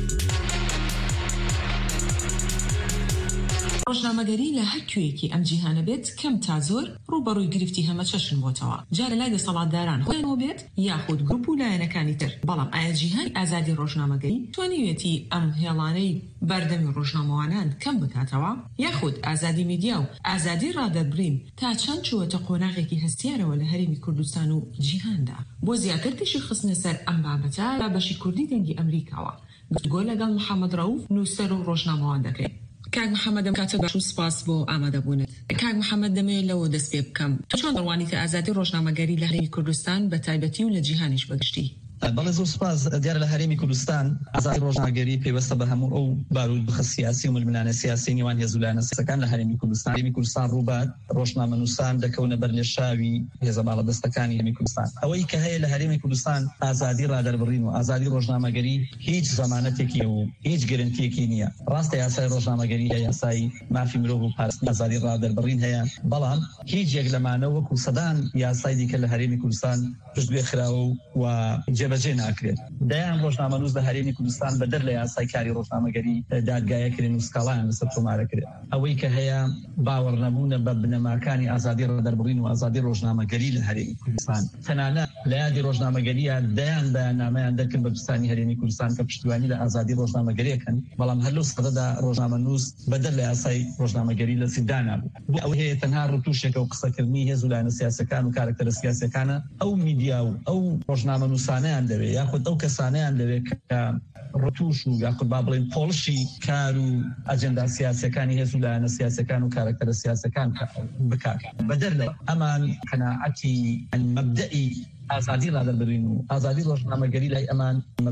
ڕۆژنامەگەری لە هەر کوێیەکی ئەم جیهانە بێت کەم تا زۆر ڕوبەڕووی گرفتی هەمە چەشن بۆتەوە جارە لای دەسەڵاتداران خۆیانەوە بێت یاخود گروپ و لایەنەکانی تر بەڵام ئایا جیهانی ئازادی ڕۆژنامەگەری توانیوێتی ئەم هێڵانەی بەردەمی ڕۆژنامەوانان کەم بکاتەوە یاخود ئازادی میدیا و ئازادی ڕادەربڕین تا چەند چووەتە قۆناغێکی هەستیارەوە لە هەرێمی کوردستان و جیهاندا بۆ زیاتر تشی خستنە سەر ئەم بابەتە لە بەشی کوردی دەنگی ئەمریکاوە گفتگۆ لەگەڵ محەممەد ڕەوف نووسەر و ڕۆژنامەوان دەکەین کاک محەممەدم کاتە باش و سپاس بۆ ئامادەبوونت کاک محەممەد دەمەوێت لەوە دەست پێ بکەم تۆ چۆن دەڕوانیتە ئازادی ڕۆژنامەگەری لە هەرێمی کوردستان بە تایبەتی و لە جیهانیش بەگشتی بەڵێ زۆر سپاس دیارە لە هەرێمی کوردستان ئازادی ڕۆژنامەگەری پێوەستە بە هەموو ئەو بارودۆخە سیاسی و ململانە سیاسی نێوان هێزولانە سیاسەکان لە هەرێمی کوردستان هەرێمی کوردستان ڕووبات ڕۆژنامەنووسان دەکەونە بەر لێ شاوی هێزە باڵەدەستەکانی هەرێمی کوردستان ئەوەی کە هەیە لە هەرێمی کوردستان ئازادی ڕادەربڕین و ئازادی ڕۆژنامەگەری هیچ زەمانەتێکی و هیچ گرنتیەکی نییە ڕاستە یاسای ڕۆژنامەگەری هەیە یاسای مافی مرۆڤ و پاراستنی ئازادی ڕادەربڕین هەیە بەڵام هیچ یەک لەمانە وەکو سەدان یاسای دیکە لە هەرێمی کوردستان پشتگوێ خراوە و جێبەجێ ناکرێت دایان ڕۆژنامەنووس لە هەرێمی کوردستان بەدەر لە یاسای کاری ڕۆژنامەگەری دادگایەکردن و سکاڵایان لەسەر تۆمارە کرێت ئەوەی کە هەیە باوەڕ نەبوونە بە بنەماکانی ئازادی ڕادەربڕین و ئازادی ڕۆژنامەگەری لە هەرێمی کوردستان تەنانەت لە یادی ڕۆژنامەگەریە دایان بەیاننامەیان دەرکرد بە پستانی هەرێمی کوردستان کە پشتیوانی لە ئازادی ڕۆژنامەگەریەکەن بەڵام هەر لەو سەدەدا ڕۆژنامەنووس بەدەر لە یاسای ڕۆژنامەگەری لە زیندانە بوو ئەوە هەیە تەنها ڕوتوشێکە و قسەکردنی هێزولانە سیاسەکان و کارکتەرە سیاسەکانە ئەو میدیا و ئەو ڕۆژنامەنووسانەیان دەوێت یاخود ئەو کەسانەیان دەوێت کە ڕتوش و یاخود با بڵێن پۆڵشی کار و ئەجەندا سیاسەکانی هێزولانە سیاسەکان و کارکتەرە سیاسەکان بکات بەدەر لە ئەمان قەناعەتی مەبدەئی ئازادی ڕادەربڕین و ئازادی ڕۆژنامەگەری لای ئەمان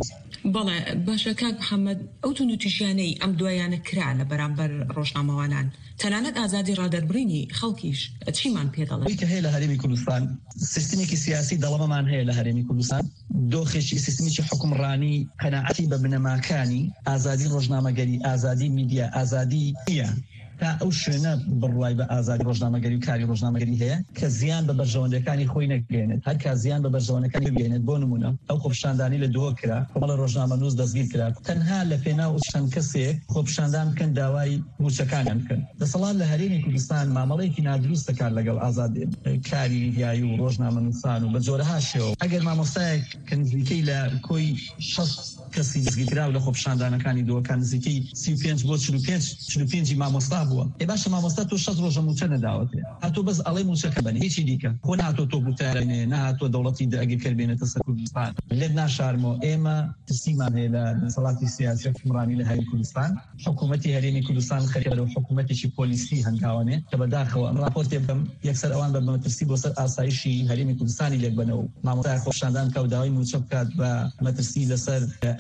بەڵێ باشە کاک محەممەد ئەو تون و تووشیانەی ئەم دوایانە کرا لە بەرامبەر ڕۆژنامەوانان تەنانەت ئازادی ڕادەربڕینی خەڵکیش چیمان پێ دەڵێت کە هەیە لە هەرێمی کوردستان سیستمێکی سیاسی دەڵەمەمان هەیە لە هەرێمی کوردستان دۆخێکی سیستمێکی حکومڕانی قەناعەتی بە بنەماکانی ئازادی ڕۆژنامەگەری ئازادی میدیا ئازادی نیە تا ئەو شوێنە بڕوای بە ئازادی ڕۆژنامەگەری و کاری ڕۆژنامەگەری هەیە کە زیان بە بەرژەوەندەکانی خۆی نەگەێنێت هەر کا زیان بە بەرژەوەندەکانی بگەێنێت بۆ نمونە ئەو خۆپیشاندانی لە دووە کرا کۆمەڵە ڕۆژنامەنووس دەستگیر کرا تەنها لە پێناو چەند کەسێک خۆپیشاندان بکەن داوای موچەکانیان بکەن دەسەڵات لە هەرێمی کوردستان مامەڵەیەکی نادروست دەکات لەگەڵ ئازادی کاری میدیایی و ڕۆژنامەنووسان و بە جۆرەها شێوە ئەگەر مامۆستایەک کە نزیکەی لە کۆی شەست کەسی دەستگیرکراو لە خۆپیشاندانەکانی دووەکان نزیکەی سی و پێنج بۆ چل و پێنج چل و پێنج مامۆستا بووە ێ باشە مامۆستا تۆ شەش ڕۆژە موچە نەداوەتێ هاتۆ بەس ئەڵێ موچەکە بنێ هیچی دیکە خۆ نهاتۆ تۆ بوتارێنێ نهاتۆ دەوڵەتی ئەگەرکەر بێنێتە سەر کوردستان لێت ناشارمەوە ئێمە ترسیمان هەیە لە دەسەڵاتی سیاسی حکومڕانی لە هەرێمی کوردستان حکوومەتی هەرێمی کوردستان خەریکە و حکوومەتێکی پۆلیسی هەنگاوانێ کە بەداخەوە ئەم راپۆرتێ بکەم یەکسەر ئەوان بە مەترسی بۆ سەر ئاسایشی هەرێمی کوردستانی لێک بنەوە مامۆستای خۆپیشاندان کە و داوای موچە بکات بە مەترسی لەسەر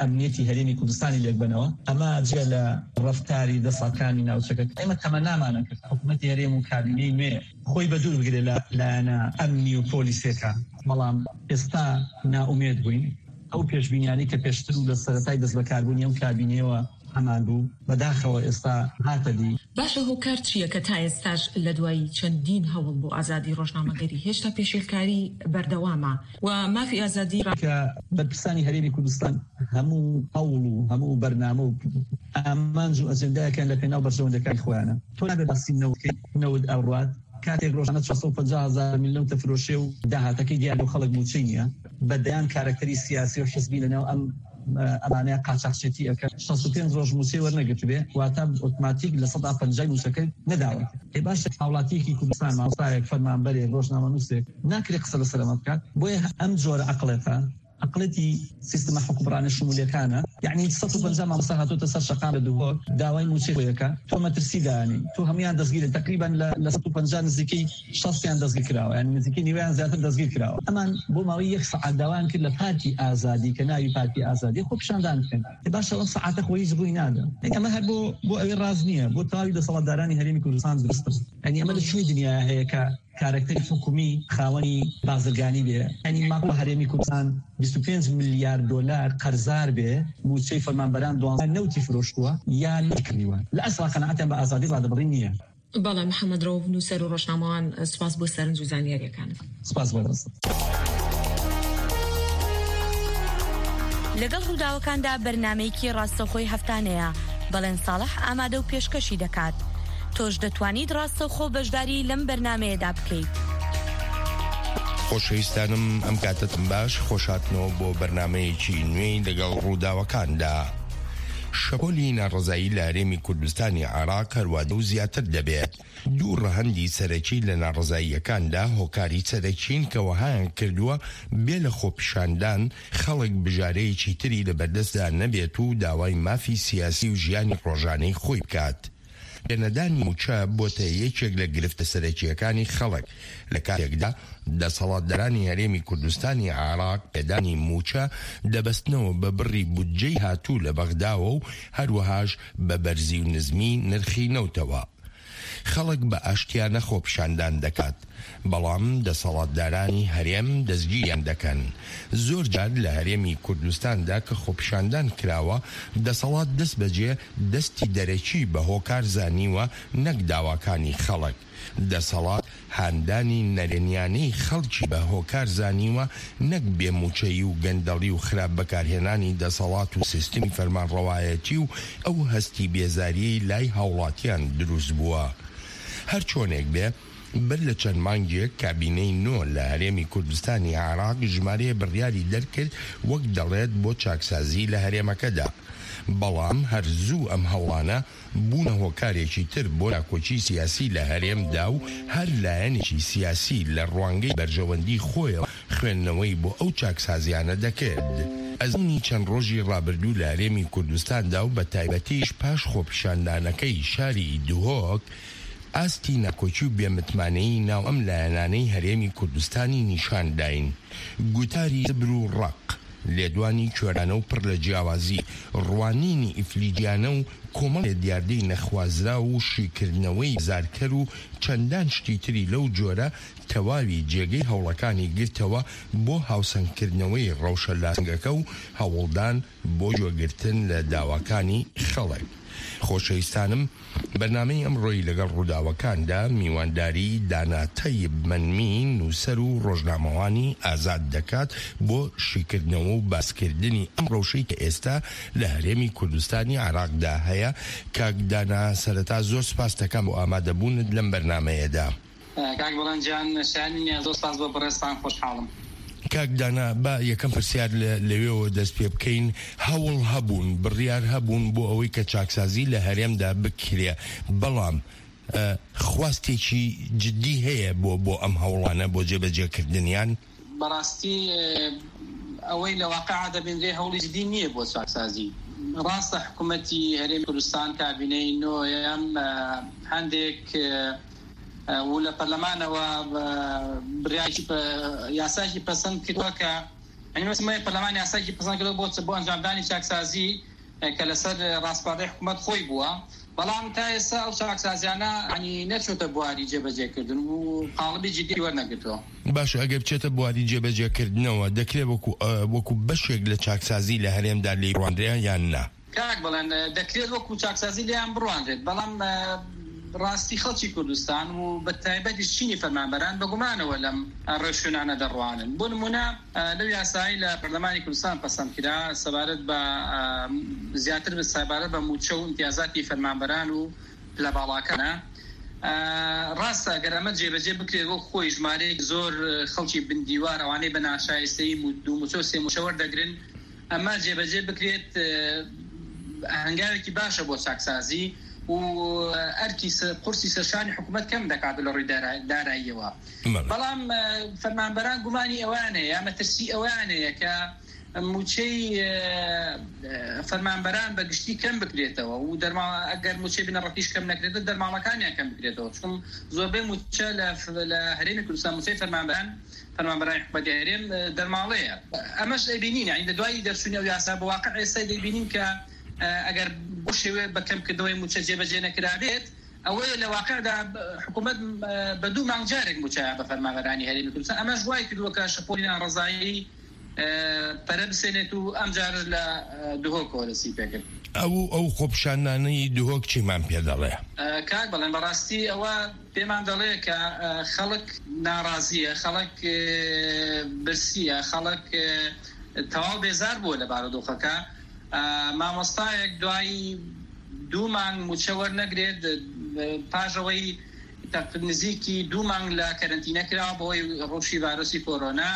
ئەمنیەتی هەرێمی کوردستانی لێک بنەوە ئەمە جێ لە ڕەفتاری دەسەڵاتەکانی ناوچەکە ئێمە تەمەنامان کرد حکوومەتی هەرێم و کابینەی نوێ خۆی بە دوور بگرێت لە لایەنە ئەمنی و پۆلیسەکە بەڵام ئێستا ناومێد بووین ئەو پێشبینیانی کە پێشتر و لە سەرەتای دەست بەکاربوونی ئەم کابینەوە هەمان بوو بەداخەوە ئێستا هاتەدی باشە هۆکار چییە کە تا ئێستاش لە دوایی چەندین هەوڵ بۆ ئازادی ڕۆژنامەگەری هێشتا پێشێلکاری بەردەوامە و مافی ئازادی کە بەرپرسانی هەرێمی کوردستان هەموو هەوڵ و هەموو بەرنامە و ئامانج و ئەجندایەکان لە پێناو بەرژەوەندەکانی خۆیانە تۆ نابێت باسی نەوت ئەوڕات کاتێک ڕۆژانە چەسەد و پەنجا هەزار میلیۆن تەفرۆشێ و داهاتەکەی دیار بۆ خەڵک موچەی نییە بەدەیان کارکتەری سیاسی و حزبی لەناو ئەم ئەمانەیە قاچاقچێتی ئەکە شەست و پێنج ڕۆژ موچەی وەرنەگرتوێ واتە ئۆتۆماتیک لە سەد و پەنجای موچەکەی نەداوە ێ باشە هاوڵاتیەکی کوردستان مامۆستایەک فەرمانبەرێک ڕۆژنامەنووسێک ناکرێت قسە لەسەر ئەمە بکات بۆیە ئەم جۆرە عەقڵەتە عقلەتی سیستەمە حکومڕانە شمولەکانە یعنی سەد و پەنجا مامۆستا هاتوۆتە سەر شەقام لە دووهۆک داوای موچەی خۆیەکە تۆ مەترسی دانی تۆ هەمویان دەستگیرن تقریبا لە سەد و پەنجا نزیکەی شەستیان دەستگیر کراوە یعنی نزیکەی نیوەیان زیاتر دەستگیر کراوە ئەمان بۆ ماوەی یەک سەعات داوان کرد لە پارتی ئازادی کە ناوی پارتی ئازادی خۆ پیشاندان بکەن باشە ئەم سەعاتە خۆی هیچ ڕووی نادا ئەمە هەر بۆ بۆ ئەوەی ڕاز نییە بۆ تەواوی دەسەڵاتدارانی هەرێمی کوردستان دروستە یعنی ئەمە لە شوێ دنیا هەیە کە کارکتەری حکومی خاوەنی بازرگانی بێ ئەنی ماڵ هەرێمی کوردستان بیست و پێنج ملیارد دلار قەرزار بێ موچەی فەرمانبەران دوانزە نەوتی فرۆشتووە یان نەکردیوە لە ئەسڵا قەناعەتیان بە ئازادی ڕادەبڕین نییە. بەڵێ محەممەد ڕەوف نووسەر و ڕۆژنامەوان سوپاس بۆ سەرنج و زانیاریەکان. سوپاس بۆ دەست. لەگەڵ ڕووداوەکاندا بەرنامەیەکی ڕاستەوخۆی هەفتانەیە بەڵێن ساڵح ئامادە و پێشکەشی دەکات. تۆش دەتوانیت ڕاستەوخۆ بەشداری لەم بەرنامەیەدا بکەیت. خۆشەویستانم ئەم کاتتم باش خۆشاتنەوە بۆ بەرنامەیەکی نوێی لەگەڵ ڕووداوەکاندا. شەپۆلی ناڕزایی لە هەرێمی کوردستانی عێراق هەروادە و زیاتر دەبێت. دوو ڕەهەندی سەرەکی لە ناڕزاییەکاندا هۆکاری سەرەکین کە وەهایان کردووە بێ لە خۆپیشاندان خەڵک بژارەیەکی تری لە بەردەستدا نەبێت و داوای مافی سیاسی و ژیانی ڕۆژانەی خۆی بکات. پێنەدانی موچە بۆتە یەکێک لە گرفتە سەرەکیەکانی خەڵک لە کاتێکدا دەسەڵاتدارانی هەرێمی کوردستانی عێراق پێدانی موچە دەبەستنەوە بە بڕی بودجەی هاتوو لە بەغداوە و هەروەهاش بە بەرزی و نزمی نرخی نەوتەوە. خەڵک بە ئاشتیانە خۆپیشاندان دەکات بەڵام دەسەڵاتدارانی هەرێم دەستگیریان دەکەن. زۆر جار لە هەرێمی کوردستاندا کە خۆپیشاندان کراوە دەسەڵات دەست بەجێ دەستی دەرەکی بە هۆکار زانیوە نەک داواکانی خەڵک. دەسەڵات هاندانی نەرێنیانەی خەڵکی بە هۆکار زانیوە نەک بێموچەیی و گەندەڵی و خراپ بەکارهێنانی دەسەڵات و سیستمی فەرمانڕەوایەتی و ئەو هەستی بێزاریەی لای هاوڵاتیان دروست بووە. هەر چۆنێک بێ بەر لە چەند مانگێک کابینەی نۆ لە هەرێمی کوردستانی عێراق ژمارەیە بڕیاری دەرکرد وەک دەڵێت بۆ چاکسازی لە هەرێمەکەدا. بەڵام هەرزوو ئەم هەوڵانە بوونە هۆکارێکی تر بۆ ناکۆچی سیاسی لە هەرێمدا و هەر لایەنێکی سیاسی لە ڕوانگەی بەرژەوەندی خۆیەوە خوێندنەوەی بۆ ئەو چاکسازیانە دەکرد. ئەزمنی چەند ڕۆژی ڕابردوو لە هەرێمی کوردستاندا و بە تایبەتیش پاش خۆپیشاندانەکەی شاری دووهۆک ئاستی ناکۆچی و بێمتمانەی ناو ئەم لایەنانەی هەرێمی کوردستانی نیشانداین. گوتاری زبر و ڕق، لێدوانی کوێرانە و پڕ لە جیاوازی، ڕوانینی ئیفلیجیانە و کۆمەڵێ دیاردەی نەخوازرا و شیکردنەوەی زارکەر و چەندان شتی تری لەو جۆرە تەواوی جێگەی هەوڵەکانی گرتەوە بۆ هاوسەنگکردنەوەی ڕەوشە لاسنگەکە و هەوڵدان بۆ جۆگرتن لە داواکانی خەڵک. خۆشەویستانم بەرنامەی ئەمڕۆی لەگەڵ ڕووداوەکاندا میوانداری دانا تەیب منمی نووسەر و ڕۆژنامەوانی ئازاد دەکات بۆ شیکردنەوە و باسکردنی ئەم ڕەوشەی کە ئێستا لە هەرێمی کوردستانی عێراقدا هەیە. کاک دانا سەرەتا زۆر سپاس دەکەم بۆ ئامادەبوونت لەم بەرنامەیەدا. کاک بەڵەنجان شانینە زۆر سپاس بۆ بەڕێستان خۆشحاڵم. کاک دانا با یەکەم پرسیار لەوێەوە دەست پێ بکەین. هەوڵ هەبوون بڕیار هەبوون بۆ ئەوەی کە چاکسازی لە هەرێمدا بکرێ، بەڵام خواستێکی جدی هەیە بۆ بۆ ئەم هەوڵانە بۆ جێبەجێکردنیان؟ بەڕاستی ئەوەی لە واقعا دەبێنرێ هەوڵی جدی نییە بۆ چاکسازی. ڕاستە حکوومەتی هەرێمی کوردستان کابینەی نۆیەم هەندێک و لە پەرلەمانەوە بڕیایکی یاساکی پەسەند کردووە کە يعني مثلا پەرلەمانی یاسایەکی پەسەند کردەوە بۆ بۆ ئەنجامدانی چاکسازی کە لەسەر ڕاستپاردەی حکوومەت خۆی بووە، بەڵام تا ئێستا ئەو چاکسازیانە ینی نەچۆتە بواری جێبەجێکردن و قاڵبی جدی وەرنەگرتەوە. باش ئەگەر بچێتە بواری جێبەجێکردنەوە دەکرێت وەکو وەکو بەشێک لە چاکسازی لە هەرێمدا لێ ڕوانرێ یان نا؟ کاک بڵێن دەکرێت وەکو چاکسازی لێیان بڕوانرێت، بەڵام ڕاستی خەڵکی کوردستان و بە تایبەتی چینی فەرمانبەران بەگومانەوە لەم ڕێشوێنانە دەڕوانن. بۆ نمونە لەو یاسایی لە پەرلەمانی کوردستان پەسەند کرا سەبارەت بە زیاتر بە سەبارەت بە موچە و امتیازاتی فەرمانبەران و لە باڵاکانە. ڕاستە ئەگەر ئەمە جێبەجێ بکرێت وەک خۆی ژمارەیەک زۆر خەڵکی بندیوار ئەوانەی بە ناشایستەی دوو موچە و سێ موچە وەردەگرن، ئەمە جێبەجێ بکرێت هەنگاوێکی باشە بۆ چاکسازی و ئەرکی قورسی سەرشانی حکوومەت کەم دەکات لە ڕووی داراییەوە. بەڵام فەرمانبەران گومانی ئەوانەیە یا مەترسی ئەوانەیە کە موچەی فەرمانبەران بە گشتی کەم بکرێتەوە و ئەگەر موچەی بنەڕەتیش کەم نەکرێتە دەرماڵەکانیان کەم بکرێتەوە، چون زۆربەی موچە لە هەرێمی کوردستان موچەی فەرمانبەران فەرمانبەرانی حکوومەتی هەرێم دەرماڵەیە. ئەمەش دەبینین یعنی لە دوای دەرچوونی ئەو یاسا بە واقع ئێستا دەبینین کە ئەگەر بۆ شێوێ بەکەم کردەوەی موچە جێبەجێ نەکرابێت ئەوەیە لە واقعدا حکوومەت بە دوو مانگ جارێک موچە بە فەرمانبەرانی هەرێمی کوردستان. ئەمەش وای کردووە کە شەپۆلیان ڕەزایی پەرە بسێنێت و ئەم جار لە دهۆکەوە دەستی پێکرد. ئەو ئەو خۆپیشاندانەی دهۆک چیمان پێ دەڵێ؟ کاک بەڵێن بەڕاستی ئەوە پێمان دەڵێ کە خەڵک ناڕازیە، خەڵک برسیە، خەڵک تەواو بێزار بووە لە بارودۆخەکە. مامۆستایەک دوایی دوو مانگ موچە وەرنەگرێت پاشەوەی نزیکی دوو مانگ لە کەرنتینە کراوە بۆی ڕۆژی ڤایرۆسی کۆرۆنا.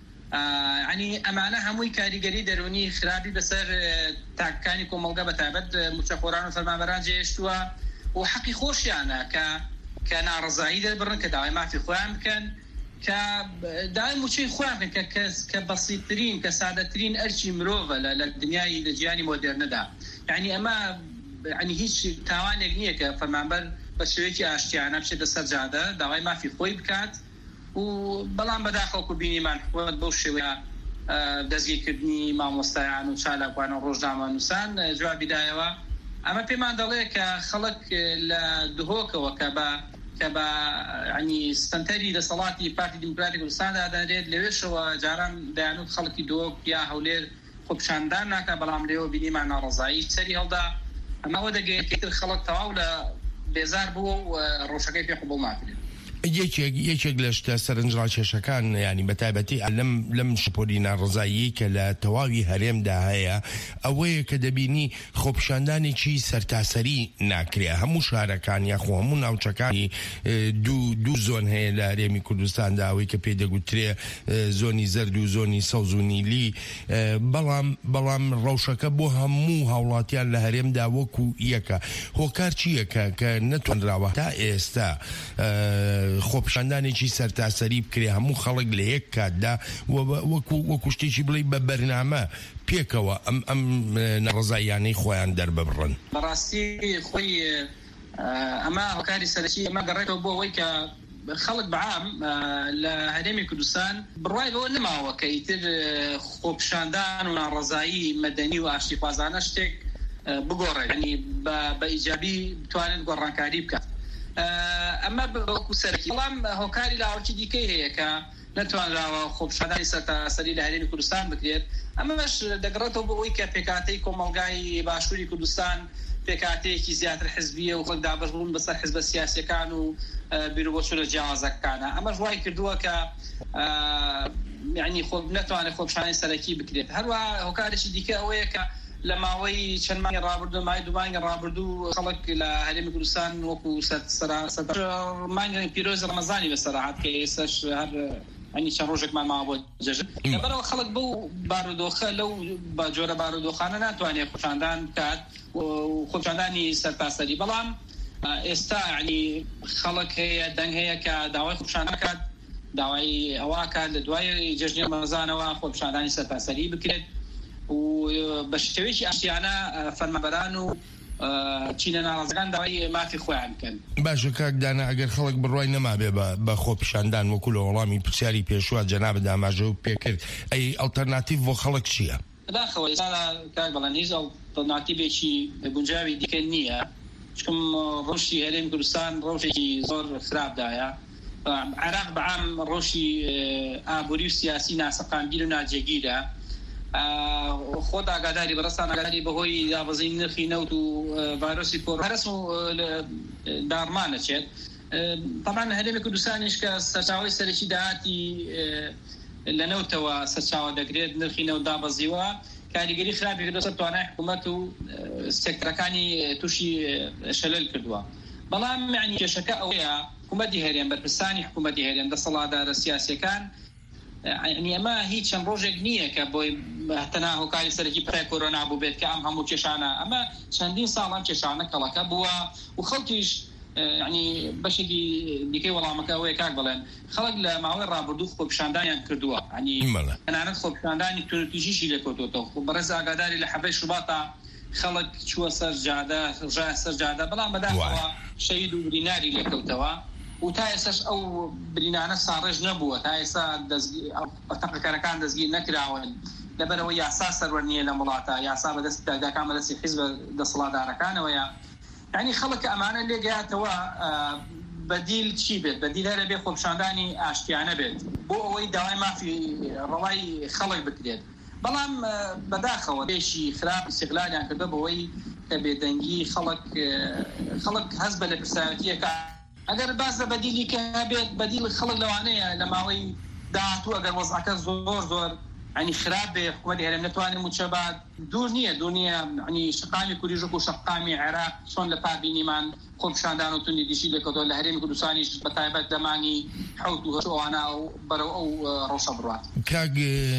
ینی ئەمانە هەمووی کاریگەری دەرونی خراپی بەسەر تاکەکانی کۆمەڵگە بەتایبەت موچەخۆران و فەرمانبەران جێهێشتووە و حەقی خۆشیانە کە کە ناڕەزایی دەربڕن کە داوای مافی خۆیان بکەن، کە داوای موچەی خۆیان بکەن کە کەس کە بەسیطترین کە سادەترین ئەرکی مرۆڤە لە دنیای لە گیانی مۆدێرنەدا. یعنی ئەمە ینی هیچ تاوانێک نییە کە فەرمانبەر بە شێوەیەکی ئاشتیانە بچێتە سەر جادە داوای مافی خۆی بکات و بەڵام بەداخەڵکو بینیمان حکوومەت بەو شێوەیە دەستگیرکردنی مامۆستایان و چالاکوان و ڕۆژنامە نووسان جوابی دایەوە. ئەمە پێمان دەڵێ کە خەڵک لە دهۆکەوە کە بە کە بە ینی سنتەری دەسەڵاتی پارتی دیموکراتی کوردستاندا دەنرێت لەوێشەوە جاران دەیانوت خەڵکی دۆک یا هەولێر خۆپیشاندان ناکە، بەڵام لێەوە بینیمان ناڕەزایی سەری هەڵدا. ئەمەوە دەگەیەکتر خەڵک تەواو لە بێزار بووە و ڕۆژەکەی پێ قبوڵ ناکرێت. یەکێک یەکێک لە شتە سەرنجڕاکێشەکان ینی بەتایبەتی لەم لەم شپۆلی ناڕزایی کە لە تەواوی هەرێمدا هەیە ئەوەیە کە دەبینی خۆپیشاندانێکی سەرتاسەری ناکرێ. هەموو شارەکان یاخۆ هەموو ناوچەکانی دوو دوو زۆن هەیە لە هەرێمی کوردستاندا، ئەوەی کە پێ دەگوترێ زۆنی زەرد و زۆنی سەوز و نیلی، بەڵام بەڵام ڕەوشەکە بۆ هەموو هاوڵاتیان لە هەرێمدا وەکو یەکە. هۆکار چییە کە نەتوانراوە تا ئێستا خۆپیشاندانێکی سەرتاسەری بکرێ هەموو خەڵک لە یەک کاتدا وەکو وەکو شتێکی بڵێ بە بەرنامە پێکەوە ئەم ئەم نەڕزاییانەی خۆیان دەرببڕن؟ بەڕاستی خۆی ئەمە هۆکاری سەرەکی ئەمە گەڕێتەوە بۆ ئەوەی کە خەڵک بەعام لە هەرێمی کوردستان بڕای بەوە نەماوە کە ئیتر خۆپیشاندان و ناڕزایی مەدەنی و ئاشتیخوازانە شتێک بگۆڕێت، ینی بە ئیجابی بتوانێت گۆڕانکاری بکات. ئەمە بەوەکو سەرکی. بەڵام هۆکاری لاوەکی دیکەی هەیە کە نەتوانراوە خۆپیشاندانی سەرتاسەری لە هەرێمی کوردستان بکرێت. ئەمەش دەگڕێتەوە بۆ ئەوەی کە پێکاتەی کۆمەڵگای باشووری کوردستان پێکاتەیەکی زیاتر حزبیە و خەڵک دابەشبوون بەسەر حزبە سیاسیەکان و بیرۆبۆچوونە جیاوازەکانە. ئەمەش وای کردووە کە یعنی خۆ نەتوانێت خۆپیشاندانی سەرەکی بکرێت. هەروە هۆکارێکی دیکە ئەوەیە کە لە ماوەی چەند مانگی ڕابردوو مای دوو مانگی ڕابردوو خەڵک لە هەرێمی کوردستان وەکو مانگی پیرۆز ڕەمەزانی بەسەراحەت کە ئێستاش هەر ینی چەند ڕۆژێکمان ماوە بۆ جەژن. لەبەرەوە خەڵک بەو بارودۆخە لەو بە جۆرە بارودۆخانە ناتوانێت خۆپیشاندان بکات و خۆپیشاندانی سەرتاسەری. بەڵام ئێستا ینی خەڵک هەیە دەنگ هەیە کە داوای خۆپیشاندان بکات، داوای ئەوە کات لە دوای جەژنی ڕەمەزانەوە خۆپیشاندانی سەرتاسەری بکرێت و بە شێوەیەکی ئاشتیانە فەرمانبەران و چینە ناڕازەکان داوای مافی خۆیان بکەن. باشە کاکدانە ئەگەر خەڵک بڕوای نەمابێ بە خۆپیشاندان وەکو لە وەڵامی پرسیاری پێشوە جەناب داماژە و پێکرد ئەی ئەڵتەرناتیڤ بۆ خەڵک چییە؟ بەداخەوە ئێستا کاک بەڵێن هیچ ئەڵتەرناتیڤێکی گونجاوی دیکە نییە، چکم ڕۆژی هەرێمی کوردستان ڕۆژێکی زۆر خراپدایە. عێراق بەعام ڕۆژی ئابووری و سیاسی ناسەقامگیر و ناجێگیرە. خۆت ئاگاداری بەڕستان ئاگاداری بەهۆی دابەزین نرخی نەوت و ڤایرۆسی کۆڕۆنا هەرس و داڕمان دەچێت. طبعا هەرێمی کوردستانیش کە سەرچاوەی سەرەکی داهاتی لە نەوتەوە سەرچاوە دەگرێت، نرخی نەوت دابەزیوە، کاریگەری خراپی کردووە سەر توانای حکوومەت و سێکتەرەکانی تووشی شەلل کردووە. بەڵام یعنی کێشەکە ئەوەیە حکوومەتی هەرێم بەرپرسانی حکوومەتی هەرێم دەسەڵاتدارە سیاسیەکان یعنی ئەمە هیچ چەند ڕۆژێک نییە کە بۆی تەنها هۆکاری سەرەکی پڕی کۆرۆنا بوو بێت کە ئەم هەموو کێشانە ئەمە چەندین ساڵان کێشانە کەڵەکە بووە و خەڵکیش یعنی بەشێکی دیکەی وەڵامەکە ئەوەیە کاک بڵێن خەڵک لە ماوەی ڕابردوو خۆپیشاندانیان کردووە، ینی تەنانەت خۆپیشاندانی تونوتیژیشی لێکۆتۆتەوە. بەڕێز ئاگاداری لە حەبەی شوباتە خەڵک چووە سەر جادە ژایە سەر جادە، بەڵام بەداخەوە شەهید و بریناری لێکەوتەوە و تا ئێساش ئەو برینانە ساڕێژ نەبووە، تا ئێستا تەقەکەرەکان دەستگیر نەکراون لەبەرەوە یاسا سەروەر نییە لە وڵاتە، یاسا بەدەست داگاکان بەدەستی حیزب دەسەڵاتدارەکانەوەیە. یعنی خەڵک ئەمانە لێگەیاتەوە بەدیل چی بێت؟ بەدیل هەرە بێ خۆپیشاندانی ئاشتیانە بێت بۆ ئەوەی داوای مافی ڕەوای خەڵک بکرێت. بەڵام بەداخەوە پێشی خراپ استیغلالیان کردە بەوەی کە بێدەنگی خەڵک خەڵک هەست بە لە پرسیارەتیەکە. ئەگەر باز لە بەدیلی کە بێت بەدیل خەڵک لەوانەیە لە ماوەی داهاتوو ئەگەر وەزعەکە زۆر زۆر ینی خراپ بێ حکوومەتی هەرێم نەتوانێت موچەبات دوور نییە دوور نییە ینی شقامی کوردیژۆک و شقامی عێراق چۆن لە پابینیمان خۆپیشاندان و توندی دیشی لێکەوتەوە لە هەرێمی کوردستانیش بەتایبەت دەمانی حەوت و هەشتوانە و بەرەو ئەو ڕۆژە بڕات. کاک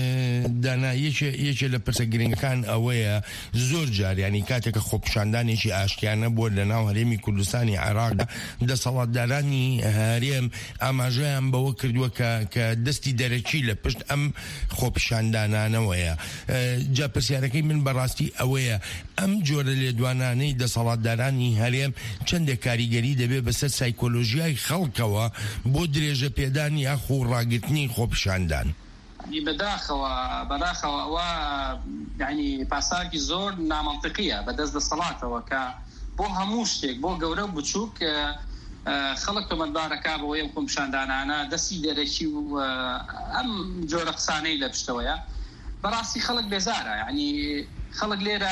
دانا یەکێ لە پرسە گرنگەکان ئەوەیە زۆر جار ینی کاتێکە خۆپیشاندانێکی ئاشتیانە بووە لە ناو هەرێمی کوردستانی عێراقدا دەسەڵاتدارانی هەرێم ئاماژەیان بەوە کردووە کە دەستی دەرەکی لە پشت ئەم خۆپیشاندانانەوەیە. جا پرسیارەکەی من بەڕاستی ئەوەیە ئەم جۆرە لێدوانانەی دەسەڵاتدارانی هەرێم چەندێک کاریگەری دەبێت بەسەر سایکۆلۆژیای خەڵکەوە بۆ درێژە پێدانی یاخۆ ڕاگررتنی خۆپیشاندان. بەداخەوە بەداخەوە ئەوە یعنی پاساکی زۆر نامەنتقیە بەدەست دەسەڵاتەوە کە بۆ هەموو شتێک بۆ گەورە و بچووک خەڵک تۆمەتبارەکە بۆی ئەم خۆپیشاندانانە دەستی دەرەکی و ئەم جۆرە قسانەی لە پشتەوەیە. بەڕاستی خەڵک بێزارە، ینی خەڵک لێرە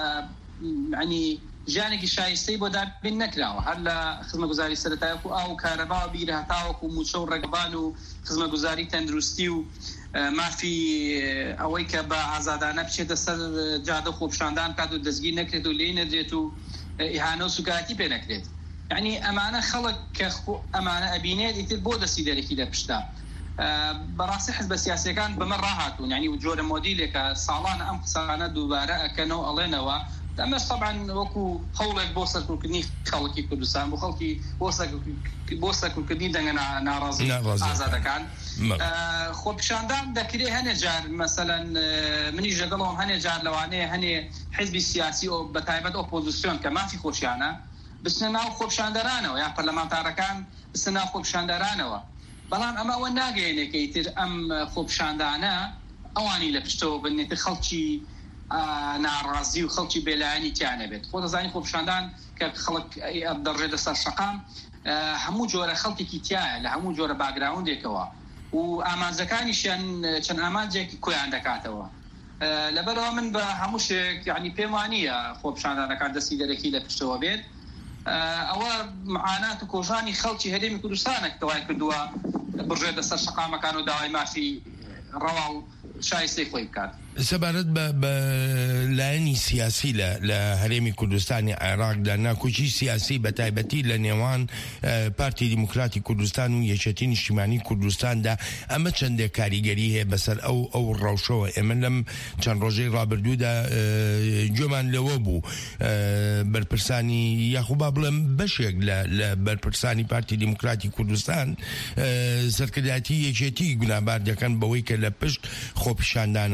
ینی ژیانێکی شایستەی بۆ دابین نەکراوە، هەر لە خزمەتگوزاری سەرەتاییەک و ئاو کارەبا بیرە هەتاوەکو موچە و ڕێگەبان و خزمەتگوزاری تەندروستی و مافی ئەوەی کە بە ئازادانە بچێتە سەر جادە خۆپیشاندان کات و دەستگیر نەکرێت و لێ نەدرێت و ئیهانە و سوکاتی پێ نەکرێت. یعنی ئەمانە خەڵک کە ئەمانە ئەبینێت ئیتر بۆ دەستی دەرەکی لە پشتا. بەڕاستی حزب سیاسیەکان بەمە ڕاهاتوون، ینی و جۆرە مۆدیلێکە ساڵانە ئەم قسانە دووبارە ئەکەنەوە ئەڵێنەوە. ئەمەش طبعا وەکو هەوڵێک بۆ سەرکوردکردنی خەڵکی کوردستان بۆ خەڵکی بۆ سەرکوردکردنی دەنگە ناڕازی ئازادەکان خۆپیشاندان دەکرێت. هەنێ جار مەسەلەن منیش لەگەڵەوەم هەنێ جار لەوانەیە هەنێ حیزبی سیاسی و بەتایبەت ئۆپۆزیسیۆن کە مافی خۆشیانە بچنە ناو خۆپیشاندەرانەوە یان پەرلەمانتارەکان بچنە ناو خۆپیشاندەرانەوە. بەڵام ئەمە ئەوە ناگەیەنێکەی تر ئەم خۆپیشاندانە ئەوانی لە پشتەوە بنێتە خەڵکی ناڕازی و خەڵکی بێلایانی تیانە بێت. خۆ دەزانی خۆپیشاندان کە خەڵک دەڕێتە سەر شەقام هەموو جۆرە خەڵکێکی تایە لە هەموو جۆرە باگراوندێکەوە و ئامانجەکانیشیان چەند ئامانجێکی کۆیان دەکاتەوە. لەبەرەوە من بە هەموو شێک یعنی پێم وانییە خۆپیشاندانەکان دەستی دەرەکی لە پشتەوە بێت. ئەوە معانات و کۆژانی خەڵکی هەرێمی کوردستانە کەوای کردووە بڕێتە سەر شەقامەکان و داوای مافی ڕەوا و شایستەی خۆی بکات. سەبارەت بە لایەنی سیاسی لە هەرێمی کوردستانی عێراقدا ناکۆچی سیاسی بە تایبەتی لە نێوان پارتی دیموکراتی کوردستان و یەکێتی نیشتیمانی کوردستاندا ئەمە چەندێک کاریگەری هەیە بەسەر ئەو ئەو ڕەوشەوە. ئێمە لەم چەند ڕۆژەی ڕابردوودا گوێمان لەوە بوو بەرپرسانی یاخوو با بڵێم بەشێک لە بەرپرسانی پارتی دیموکراتی کوردستان سەرکردایەتی یەکێتی گونابار دەکەن بەوەی کە لە پشت خۆپیشاندانە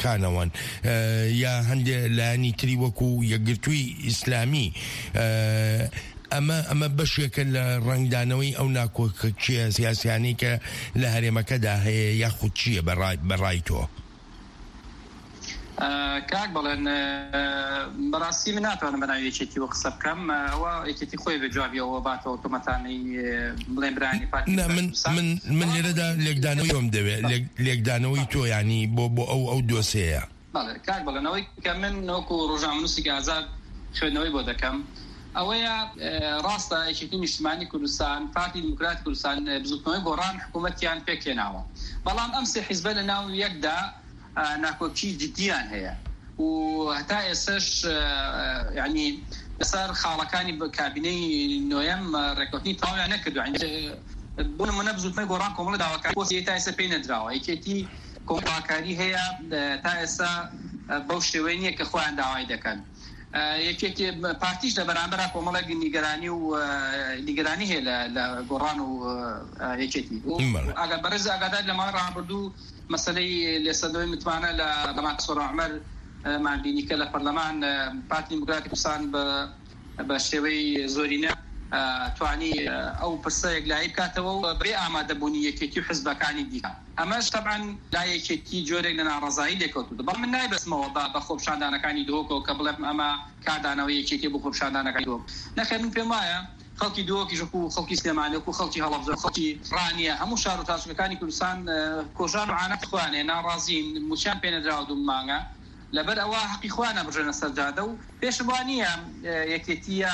هەرێمیەکانەوەن یا هەندێک لایانی تری وەکو یەکگرتووی ئیسلامی ئەمە ئەمە بەشێکە لە ڕنگدانەوەی ئەو ناکۆکیە سیاسیانی کە لە هەرێمەکەدا هەیە یاخود چییە بەڕای تۆ؟ کاک بەڵێن بەڕاستی من ناتوانم بە ناوی یەکێتی وە قسە بکەم ئەوە یەکێتی خۆی بە جوابیەوە باتەوە تۆمەتانەی بڵێن برانی پارتی من لێرەدا لێکدانەوەیم دەوێت لێکدانەوەی تۆ ینی بۆ بۆ ئەو ئەو دۆسەیە. بەڵێ کاک بەڵێنەوەی کە من نۆکو ڕۆژنامەنووسێکی ئازاد خوێندنەوەی بۆ دەکەم ئەوەیە ڕاستە یەکێتی نیشتیمانی کوردستان پارتی دیموکراتی کوردستان بزوتنەوەی گۆڕان حکوومەتیان پێکهێناوە بەڵام ئەم سێ حیزبە لە ناو یەکدا ناکۆکی جدیان هەیە و هەتا ئێسش ینی لەسەر خاڵەکانی کابینەی نۆیەم ڕێکوتنی تەواویان نەکردو بۆ نمونە بزوتنەوەی گۆڕان کۆمەڵە داواکاری تا ئێستا پێی نەدراوە یەکێتی کۆمەڵاکاری هەیە تا ئێستا بەو شێوەیە نییە کە خۆیان داوای دەکەن یەکێکی پارتیش لە بەرامبەر کۆمەڵێک نیگەرانی و نیگەرانی هەیە لە گۆڕان و یەکێتی ئەگەر بەڕێز ئاگادار لە ماوەی ڕابردوو مەسەلەی لێسەدەوەی متمانە لە دەمات سۆڕ عومەر مانبینی کە لە پەرلەمان پارتی دیموکراتی کوردستان بە شێوەی زۆرینە توانی ئەو پرسە یەکلایی بکاتەوە و بڕێ ئامادەبوونی یەکێتی و حیزبەکانی دیکە ئەمەش تەبعاً لا یەکێتی جۆرێک لە ناڕەزایی لێکەوتووە بەڵام من نایبەستمەوە بە خۆپشاندانەکانی دۆکەوە کە بڵێم ئەمە کاردانەوەی یەکێتی بۆ خۆپشاندانەکانی دۆک نەخێر من پێم وایە خەڵکی دۆکیش وەکو خەڵکی سلێمانیە وەکو خەڵکی هەڵەبجە خەڵکی ڕانیە هەموو شار و تاشکەکانی کوردستان کۆژان و عانەت خوانێ ناڕازین موچیان پێ نەدراوە دوو مانگە لەبەر ئەوە حەقی خوانە بژێنە سەرجادە و پێشم وانییە یەکێتیە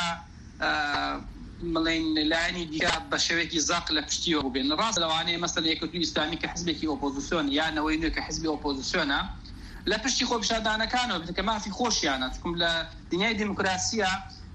بڵێن لایەنی دیکە بە شێوەیەکی زاق لە پشتیەوە بێن ڕاست لەوانەیە مەسەڵەن یەکێتی ئیسلامی کە حیزبێکی ئۆپۆزیسیۆن یانەوەی نوێ کە حیزبی ئۆپۆزیسیۆنە لە پشتی خۆپیشاندانەکانەوە بکە مافی خۆشیانە چکم لە دنیای دیموکراسیە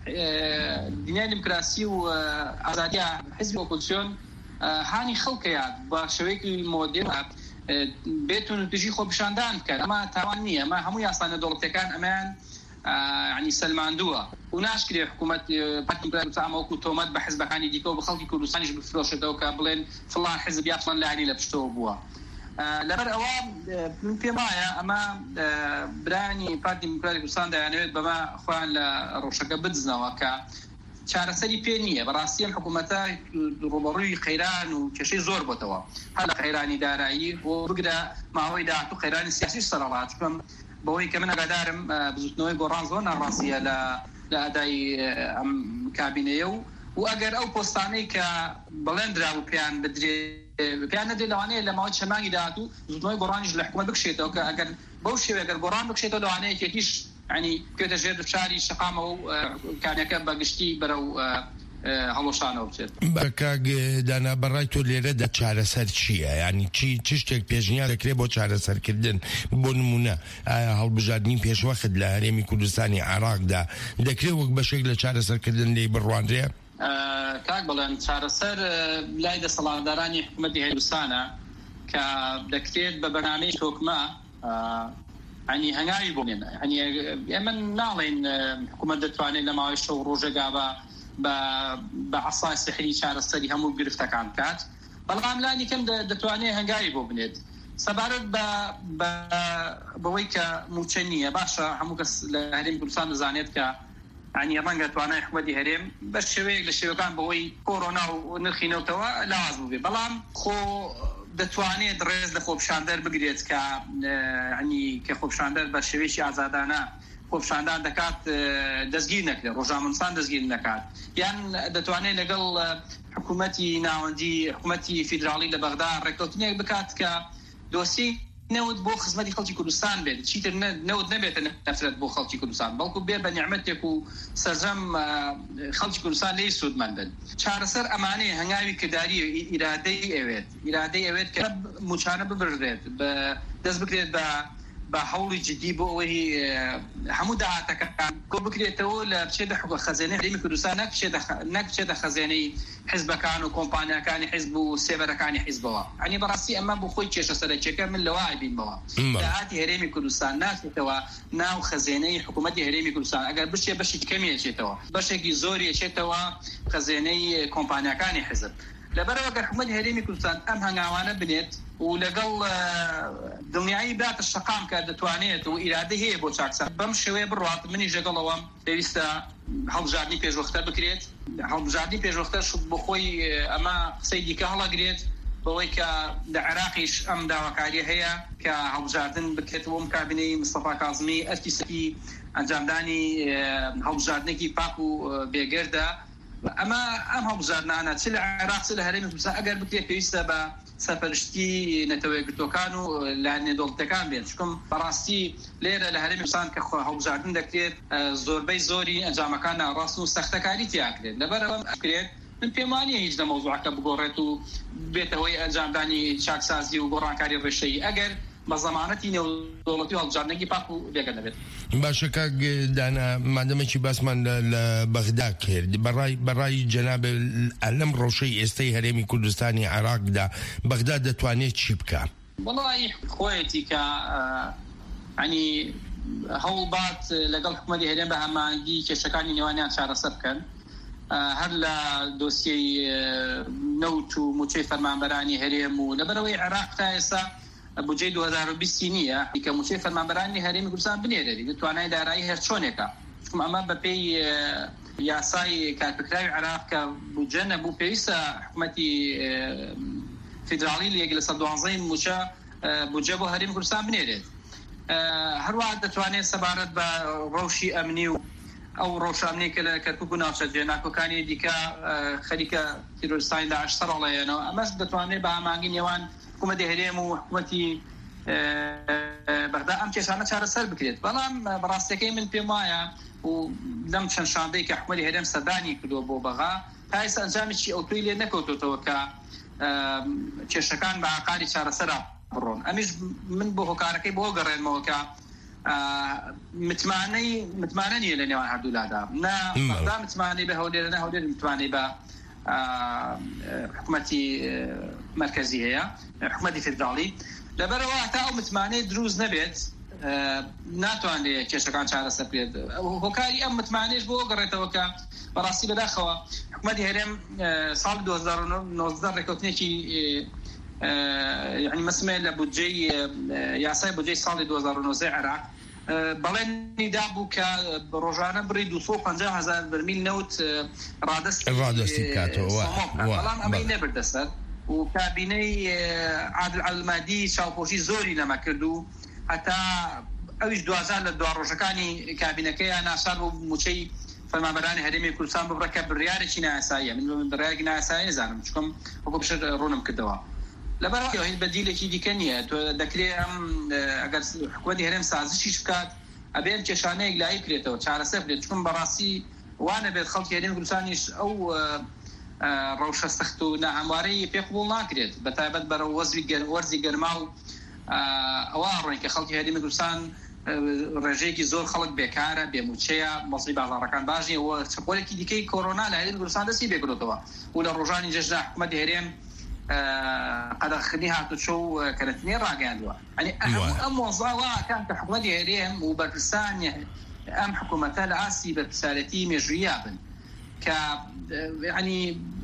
دنیای دیموکراسی و ئازادیە حیزبی ئۆپۆزیسیۆن هانی خەڵکەیە بە شێوەیەکی مۆدێڵ بێتون توژی خۆپیشاندان بکەن ئەمە تاوان نییە ئەمە هەموو یاسانە دەوڵەتەکان ئەمان ینی سلماندووە و ناشکرێ حکوومەت پاتیمەوەکو تۆمەت بە حیزبەکانی دیکە و بە خەڵکی کوردستانیش بفرۆشێتەوە کە بڵێن فڵان حیزب یا فڵان لایەنی لە پشتەوە بووە لەبەر ئەوە من پێم وایە ئەمە برانی پارتی دیموکراتی کوردستان دەیانەوێت بەمە خۆیان لە ڕۆژەکە بدزنەوە کە چارەسەری پێ نییە بەڕاستی ئەم حکوومەتە ڕوبەڕووی قەیران و کێشەی زۆر بۆتەوە هەر لە قەیرانی دارایی بۆ بگرە ماوەی داهاتوو قەیرانی سیاسی سەرەڵات بکەم بەوەی کە من ئەگادارم بزوتنەوەی گۆڕان زۆر ناڕاستیە لە لە ئەدای ئەم کابینەیە و و ئەگەر ئەو پۆستانەی کە بەڵێن دراوە پێیان بدرێ پێیان نەدرێ لەوانەیە لە ماوەی چەمانگی داهاتوو زوتنەوەی گۆڕانیش لە حکوومەت بکشێتەوە کە ئەگەر بەو شێوەیە ئەگەر گۆڕان بکشێتەوە لەوانەیە یەکێتیش ینی پێدە ژێر شاری شەقامەوە و کارنەکە بەگشتی بەرەو هەڵۆشانەوە بچێت بەکاک دانا بەڕای تۆ لێرەدا چارەسەر چییە ینی چی چ شتێک پێشنیار دەکرێت بۆ چارەسەرکردن بۆ نمونە ئایا هەڵبژاردننی پێشوەخت لە هەرێمی کوردستانی عێراقدا دەکرێت وەک بەشێک لە چارەسەرکردن لێی بڕوانرێ؟ کاک بەڵێن چارەسەر لای دەسەڵاتدارانی حکوومەتی هێلوستانە کە دەکرێت بە بەنامەی تۆکمە ینی هەنگاوی بۆ بێنە ینی ئێمە ناڵێن حکوومەت دەتوانێت لە ماوەی شەو ڕۆژێکا بە بە عەسای سحری چارەسەری هەموو گرفتەکان بکات بەڵام لانی کەم دەتوانێت هەنگاوی بۆ بنێت سەبارەت بە بەوەی کە موچە نییە باشە هەموو کەس لە هەرێمی کوردستان دەزانێت کە ینی ڕەنگە توانای حکوومەتی هەرێم بە شێوەیەک لە شێوەکان بەوەی کۆڕۆنا و نرخی نەوتەوە لاواز بوو بێ بەڵام خۆ دەتوانێت ڕێز لە خۆپشاندەر بگرێت کە ینی کە خۆپشاندەر بە شێوەیەکی ئازادانە خۆپشاندان دەکات دەستگیر نەکرێت ڕۆژنامەنووسان دەستگیر نەکات یان دەتوانێت لەگەڵ حکوومەتی ناوەندی حکوومەتی فیدراڵی لە بەغدا ڕێککەوتنێک بکات کە دۆسی نەوت بۆ خزمەتی خەڵکی کوردستان بێت چیتر نەوت نەبێتە نەفرەت بۆ خەڵکی کوردستان بەڵکو بێ بە نیعمەتێک و سەرجەم خەڵکی کوردستان لێی سوودمەندن چارەسەر ئەمانەیە هەنگاوی کردداری ئیرادەی ئەوێت ئیرادەی ئەوێت کە موچانە ببڕێت دەست بکرێت بە بە هەوڵی جدی بۆ ئەوەی هەموو داهاتەکان کۆ بکرێتەوە لە بچێتە حکومەت خەزانەی هەرێمی کوردستان نەک بچێتە خەزانەی حیزبەکان و کۆمپانیاکانی حیزب و سێبەرەکانی حیزبەوە ئەنی بەڕاستی ئەمە بۆ خۆی کێشە سەرەکیەکە من لەوای بینمەوە داهاتی هەرێمی کوردستان ناچێتەوە ناو خەزانەی حکوومەتی هەرێمی کوردستان ئەگەر بچێ بەشی کەمی ئەچێتەوە بەشێکی زۆری ئەچێتەوە خەزانەی کۆمپانیاکانی حیزب لەبەرەوە حکومەتی هەرێمی کوردستان ئەم هەنگاوانە بنێت و لەگەڵ دڵنیایی باتە شەقام کە دەتوانێت و ئیرادە هەیە بۆ چاکسان بەم شێوەیە بڕات منی ژەگەڵەوەم پێویستە هەڵبژاردننی پێشوەختە بکرێت هەڵبژاردننی پێشوەختە بۆ خۆی ئەمە قسەی دیکە هەڵەگرێت بەوەی کە لە عێراقیش ئەم داواکاری هەیە کە هەڵبژاردن بکرێتەوە کابینەی مستەفا کاظمی ئەرکی سەکی ئەنجامدانی هەڵبژاردنێکی پاک و بێگەردە ئەمە ئەم هەڵبژاردنانە چ لە عێراق چ لە هەرێمی کوردستان ئەگەر بکرێت پێویستە بە سەرپەرشتی نەتەوەی گرتوەکان و لایەنە دەوڵەتەکان بێت چکم بەڕاستی لێرە لە هەرێمی کوردستان کە هەڵبژاردن دەکرێت زۆربەی زۆری ئەنجامەکان ناڕاست و سەختەکاری تیاکرێت لەبەرەوە بکرێت من پێم وانییە هیچ لە مەوزوعەکە بگۆڕێت و بێتەوەی ئەنجامدانی چاکسازی و گۆڕانکاری ڕێشەیی ئەگەر بە زەمانەتی نێودەوڵەتی و هەڵبژاردنێکی پاک و بێگە دەبێت. باشە کاک دانا مادەمێکی باسمان لە بەغدا کرد بەڕای جەناب لەم ڕۆژەی ئێستەی هەرێمی کوردستانی عێراقدا بەغدا دەتوانێت چی بکە؟ وەڵی خۆیەتی کە ینی هەوڵبات لەگەڵ حکومەتی هەرێم بە هەمانگی کێشەکانی نێوانیان چارەسەر بکەن هەر لە دۆسیەی نەوت و موچەی فەرمانبەرانی هەرێم و لەبەرەوەی عێراق تا ئێستا بودجەی دو هەزار و بیست نییە کە موچەی فەرمانبەرانی هەرێمی کوردستان بنێرێت دەتوانای دارایی هەر چۆنێکە چکم ئەمە بەپێی یاسای کارپکراوی عێراق کە بودجە نەبوو پێویستە حکومەتی فیدراڵی لە یەک لە سەد دوانزەی موچە بودجە بۆ هەرێمی کوردستان بنێرێت هەروە دەتوانێت سەبارەت بە ڕەوشی ئەمنی و ئەو ڕۆژانەی کە لە کەرکووک و ناوچەندێ ناکۆکانی دیکە خەریکە تیرۆریستانی داعش سەرەڵەیەنەوە ئەمەش دەتوانێت بە هەمانگی نێوان حکومەتی هەرێم و حکومەتی بەغدا ئەم کێشانە چارەسەر بکرێت بەڵام بەڕاستیەکەی من پێم وایە و لەم چەند شاندەی کە حکومەتی هەرێم سەردانی کردووە بۆ بەغا تا ئێستا ئەنجامێکی ئەوتۆی لێ نەکەوتۆتەوە کە کێشەکان بە عقاری چارەسەرە بڕۆن ئەمیش من بۆ هۆکارەکەی بۆ گەڕێنمەوە کە متمانەی متمانە نیە لە نێوان هەردوولادا نە بەغدا متمانەی بە هەولێرە نە هەولێر متمانەی بە حکومەتی مرکزی هەیە حکومەتی فیدراڵی لەبەرەوە تا ئەو متمانەی دروست نەبێت ناتوانێت کێشەکان چارەسەر بکرێت هۆکاری ئەم متمانەیش بۆ گەڕێتەوە کە بەڕاستی بەداخەوە حکومەتی هەرێم ساڵی دو هەزار و نۆزدە ڕێکەوتنێکی یعنی مەسمێ لە بودجەی یاسای بودجەی ساڵی دو هەزار و نۆزدە عێراق بەڵێنی دابوو کە ڕۆژانە بڕی دووسە و پەنجا هەزار بەرمیل نەوت ڕادستی بکاتەوە بەڵام ئەمەی نەبردەسەر و کابینەی عادل عەلمادی چاوپۆشی زۆری لەمە کرد و هەتا ئەویش دوازان لە دوا ڕۆژەکانی کابینەکەیان ناسار بۆ موچەی فەرمانبەرانی هەرێمی کوردستان ببڕێت کە بڕیارێکی نایاساییە من بڕیارێکی نایاسایی زانم چکەم وەکو بشە ڕوونم کردەوە لەبەرەوە هیچ بەدیلێکی دیکە نییە تۆ دەکرێت ئەم ئەگەر حکومەتی هەرێم سازشیش بکات ئەبێ ئەم کێشانەیەک لای کرێتەوە چارەسەر بێت چکم بەڕاستی وانە بێت خەڵکی هەرێمی کوردستانیش ئەو ڕەوشە سەخت و ناهەموارەی پێ قبوڵ ناکرێت بەتایبەت بەرەو وەرزی گەرما و ئەوە ڕۆین کە خەڵکی هەرێمی کوردستان ڕێژەیەکی زۆر خەڵک بێکارە بێموچەیە مەسڵی بازاڕەکان باشنی ئەوە چەپۆلێکی دیکەی کۆرۆنا لە هەرێمی کوردستان دەستی بێگرێتەوە و لە ڕۆژانی جەژنا حکومەتی هەرێم قەدەغخنی هاتوچۆ و کەرەتنی ڕاگەاندووە ئەم مۆزاوە کان کە حکومەتی هەرێم و بەرپرسان ئەم حکومەتە لە ئاسی بەرپرسارەتی مێژوویە بن کە ینی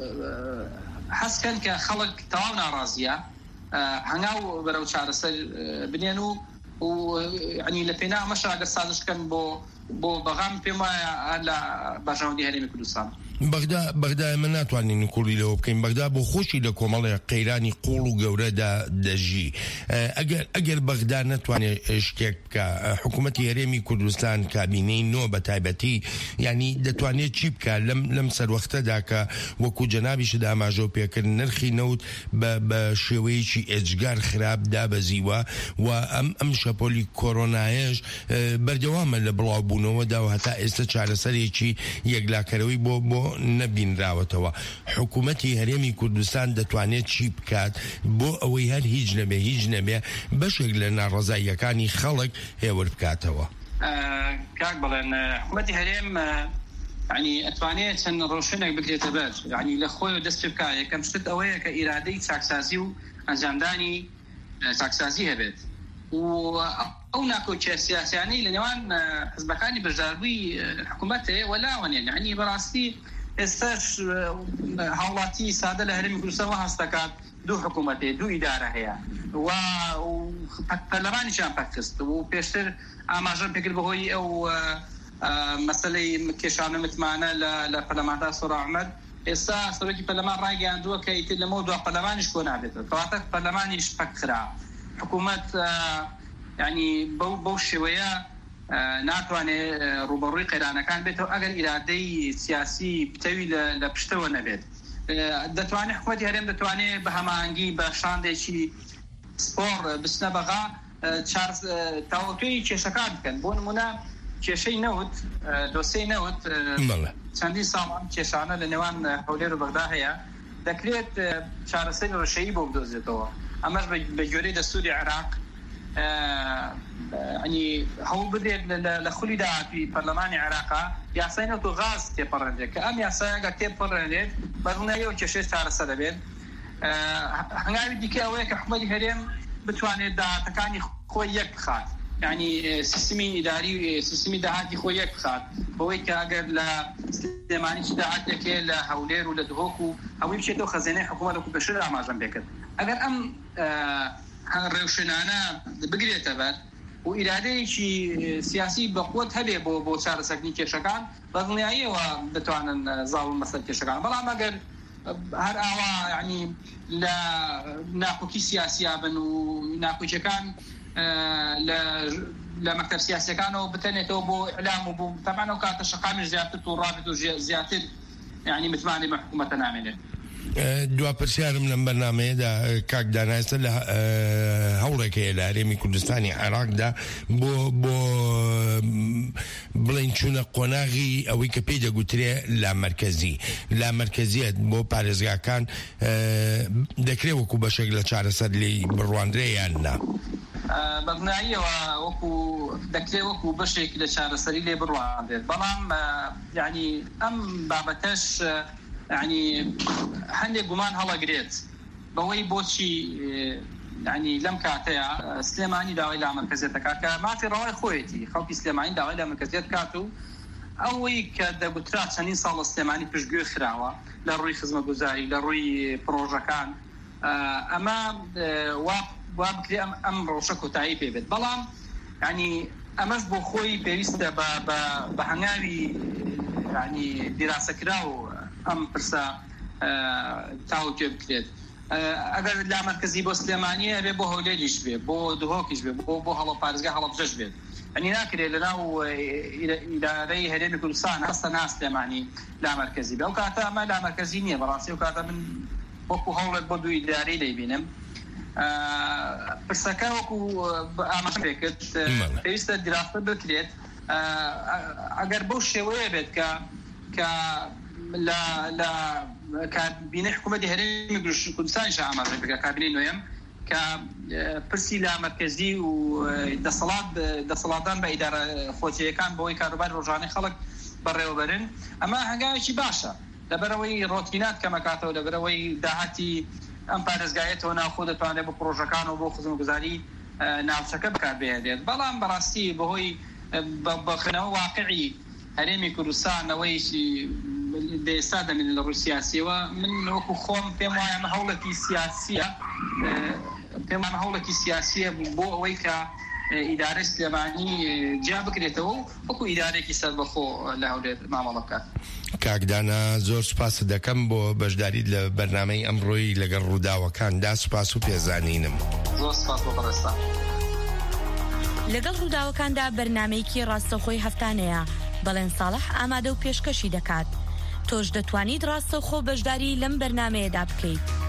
حەسکەن کە خەڵک تەواو ناڕازیە هەنگاو بەرەو چارەسەر بنێن و ینی لە پێنا ئەمەش ئەگەر سازشکەن بۆ بۆ بەغام پێم وایە لە بەژاوندی هەرێمی کوردستان بەغدا بەغدا ئێمە ناتوانین کوڵی لەوە بکەین بەغدا بۆ خۆشی لە کۆمەڵی قەیرانی قوڵ و گەورەدا دەژی ئەگەر ئەگەر بەغدا ناتوانێت شتێک بکە حکوومەتی هەرێمی کوردستان کابینەی نۆ بە تایبەتی ینی دەتوانێت چی بکە لەم لەم سەروەختەدا کە وەکو جەنابیش داماژۆ پێکرد نرخی نەوت بە شێوەیەکی ئێجگار خراپ دابەزیوە و ئەم ئەم شەپۆلی کۆرۆنایەش بەردەوامە لە بڵاوبوونەوەدا و هەتا ئێستا چارەسەرێکی یەکلاکەرەوەی بۆ بۆ نەبینراوەتەوە حکوومەتی هەرێمی کوردستان دەتوانێت چی بکات بۆ ئەوەی هەر هیچ نەبێ هیچ نەبێ بەشێک لە ناڕەزاییەکانی خەڵک هێور بکاتەوە کاک بڵێن حکوومەتی هەرێم ینی ئەتوانێت چەند ڕۆشنێک بکرێتە بەر ینی لە خۆی و دەست پێ بکات یەکەم شت ئەوەیە کە ئیرادەی چاکسازی و ئەنجامدانی چاکسازی هەبێت و ئەو ناکۆچیە سیاسیانەی لە نێوان حزبەکانی بەشداربووی حکوومەت هەیە وەلاوەنێن ینی بەڕاستی ئێستاش هاوڵاتی سادە لە هەرێمی کوردستانەوە هەستەکات دوو حکوومەتێ دوو ئیدارە هەیە و پەرلەمانیشیان پەکست و پێشتر ئاماژەم پێکرد بەهۆی ئەو مەسەلەی کێشانە متمانە لە پەرلەماندا سۆڕا ئەحمەد ئێستا سەرۆکی پەرلەمان ڕایگەیاندووە کە ئیتر لەمەوە دوا پەرلەمانیش کۆ نابێتەوە کەواتە پەرلەمانیش پەکخرا حکوومەت یعنی بەو شێوەیە ناتوانێت ڕوبەڕووی قەیرانەکان بێتەوە ئەگەر ئیرادەی سیاسی پتەوی لە پشتەوە نەبێت دەتوانێت حکوومەتی هەرێم دەتوانێت بە هەماهەنگی بە شاندێکی سپۆڕ بچنە بەغا تاوەتوی کێشەکان بکەن بۆ نمونە کێشەی نەوت دۆسەی نەوت چەندی ساڵان کێشانە لە نێوان هەولێر و بەغدا هەیە دەکرێت چارەسەری ڕەشەیی بۆ بدۆزێتەوە ئەمەش بە گوێرەی دەستوری عێراق ینی هەوڵ بدرێت لە خولی داهاتوی پەرلەمانی عێراقا یاسای نەوت و غاز تێپەڕێنرێت کە ئەم یاسای ئەگەر تێپەڕێنرێت بەڕووناییەوە کێشەی چارەسەر دەبێت هەنگاوی دیکە ئەوەیە کە حکوومەتی هەرێم بتوانێت داهاتەکانی خۆی یەک بخات یعنی سیستمی ئیداری سیستمی داهاتی خۆی یەک بخات بەوەی کە ئەگەر لە سلێمانیی داهاتێکێ لە هەولێر و لە دهۆک و هەمووی بچێتەوە خەزانەی حکوومەت وەکو پێشتر ئاماژەم پێکرد ئەگەر ئەم ڕێوشێنانە بگرێتە بەر و ئیرادەیەکی سیاسی بەقوت هەبێ بۆ بۆ چارەسەرکردنی کێشەکان بەدڵنیاییەوە دەتوانن زاڵ مەسەر کێشەکان بەڵام ئەگەر هەر ئاوا ینی لە ناکۆکی سیاسیا بن و ناکۆکیەکان لە مەکتەب سیاسیەکانەوە بتەنێتەوە بۆ ئیعلام و بۆ تەمانەوە کاتە شەقامیش زیاتر و ڕابط و زیاتر یعنی متمانی بە حکوومەتە نامێنێت دوا پرسیارم لەم بەرنامەیەدا کاک دانایستە لە هەوڵێکەیە لە هەرێمی کوردستانی عێراقدا بۆ بۆ بڵین چوونە قۆناغی ئەوەی کە پێی دەگوترێ لا مەرکەزی لا مەرکەزیەت بۆ پارێزگاکان دەکرێت وەکو بەشێک لە چارەسەر لێی بڕواندرێ یان نا بەبناییەوە وەکو دەکرێت وەکو بەشێک لە چارەسەری لێ بڕواندرێت بەڵام یعنی ئەم بابەتەش يعني هەندێک گومان هەڵەگرێت بەوەی بۆچی يعني لەم کاتەیە سلێمانی داوای لا مەرکەزیەتەکە کە مافی ڕەوای خۆیەتی خەڵکی سلێمانی داوای لا مەرکەزیەت کات و ئەوەی کە دەگوترا چەندین ساڵ لە سلێمانی پشتگوێ خراوە لە ڕووی خزمەتگوزاری لە ڕووی پرۆژەکان ئەمە وا بکرێ ئەم ڕۆژە کۆتایی پێ بێت بەڵام يعني ئەمەش بۆ خۆی پێویستە بە هەنگاوی يعني دیراسەکرا و ئەم پرسە تاوتێ بکرێت ئەگەر لا مەرکەزی بۆ سلێمانیە بێ بۆ هەولێریش بێ بۆ دهۆکیش بێ بۆ بۆ هەڵە پارێزگا هەڵەبجەش بێت ئەنی ناکرێت لەناو ئیدارەی هەرێمی کوردستان هەستە نا سلێمانی لا مەرکەزی بێ ئەو کاتە ئەمە لا مەرکەزی نییە بەڕاستی ئەو کاتە من وەکو هەوڵێک بۆ دوو ئیدارەی دەیبینم پرسەکە وەکو ئاماژەم پێ کرد پێویستە دراسە بکرێت ئەگەر بەو شێوەیە بێت کە کە لا لا كابينه حكومه هەرێمی کوردستانیش ئاماژە بکە کابینەی نوێم کە پرسی لا مرکزی و دەسەڵات دەسەڵاتدان بە ئیدارە خۆتیەکان بۆی کاروباری ڕۆژانەی خەڵک بەڕێوەبەرن ئەمە هەنگاوێکی باشە لەبەرەوەی ڕۆتینات کەمەکاتەوە لەبەرەوەی داهاتی ئەم پارێزگایەتەوە ناوخۆ دەتوانێت بۆ پرۆژەکان و بۆ خزمەتگوزاری ناوچەکە بەکاربهێنێت بەڵام بەڕاستی بەهۆی بەخنەوە واقعی هەرێمی کوردستانەوەی دێستا دەمێن لە ڕووی سیاسیەوە من وەکو خۆم پێم وایە ئەمە هەوڵێکی سیاسیە پێم وایە هەوڵێکی سیاسیە بۆ ئەوەی کە ئیدارەی سلێمانی جیا بکرێتەوە وەکو ئیدارێکی سەربەخۆ لە هەولێر مامەڵە بکات. کاکدانا زۆر سوپاس دەکەم بۆ بەشداریت لە بەرنامەی ئەمڕۆی لەگەڵ ڕووداوەکاندا سوپاس و پێزانینم. زۆر سوپاس بۆ بەڕێستان. لەگەڵ ڕووداوەکاندا بەرنامەیەکی ڕاستەوخۆی هەفتانەیە بەڵێن ساڵح ئامادە و پێشکەشی دەکات. تۆش دەتوانیت ڕاستەوخۆ بەشداری لەم بەرنامەیەدا بکەیت.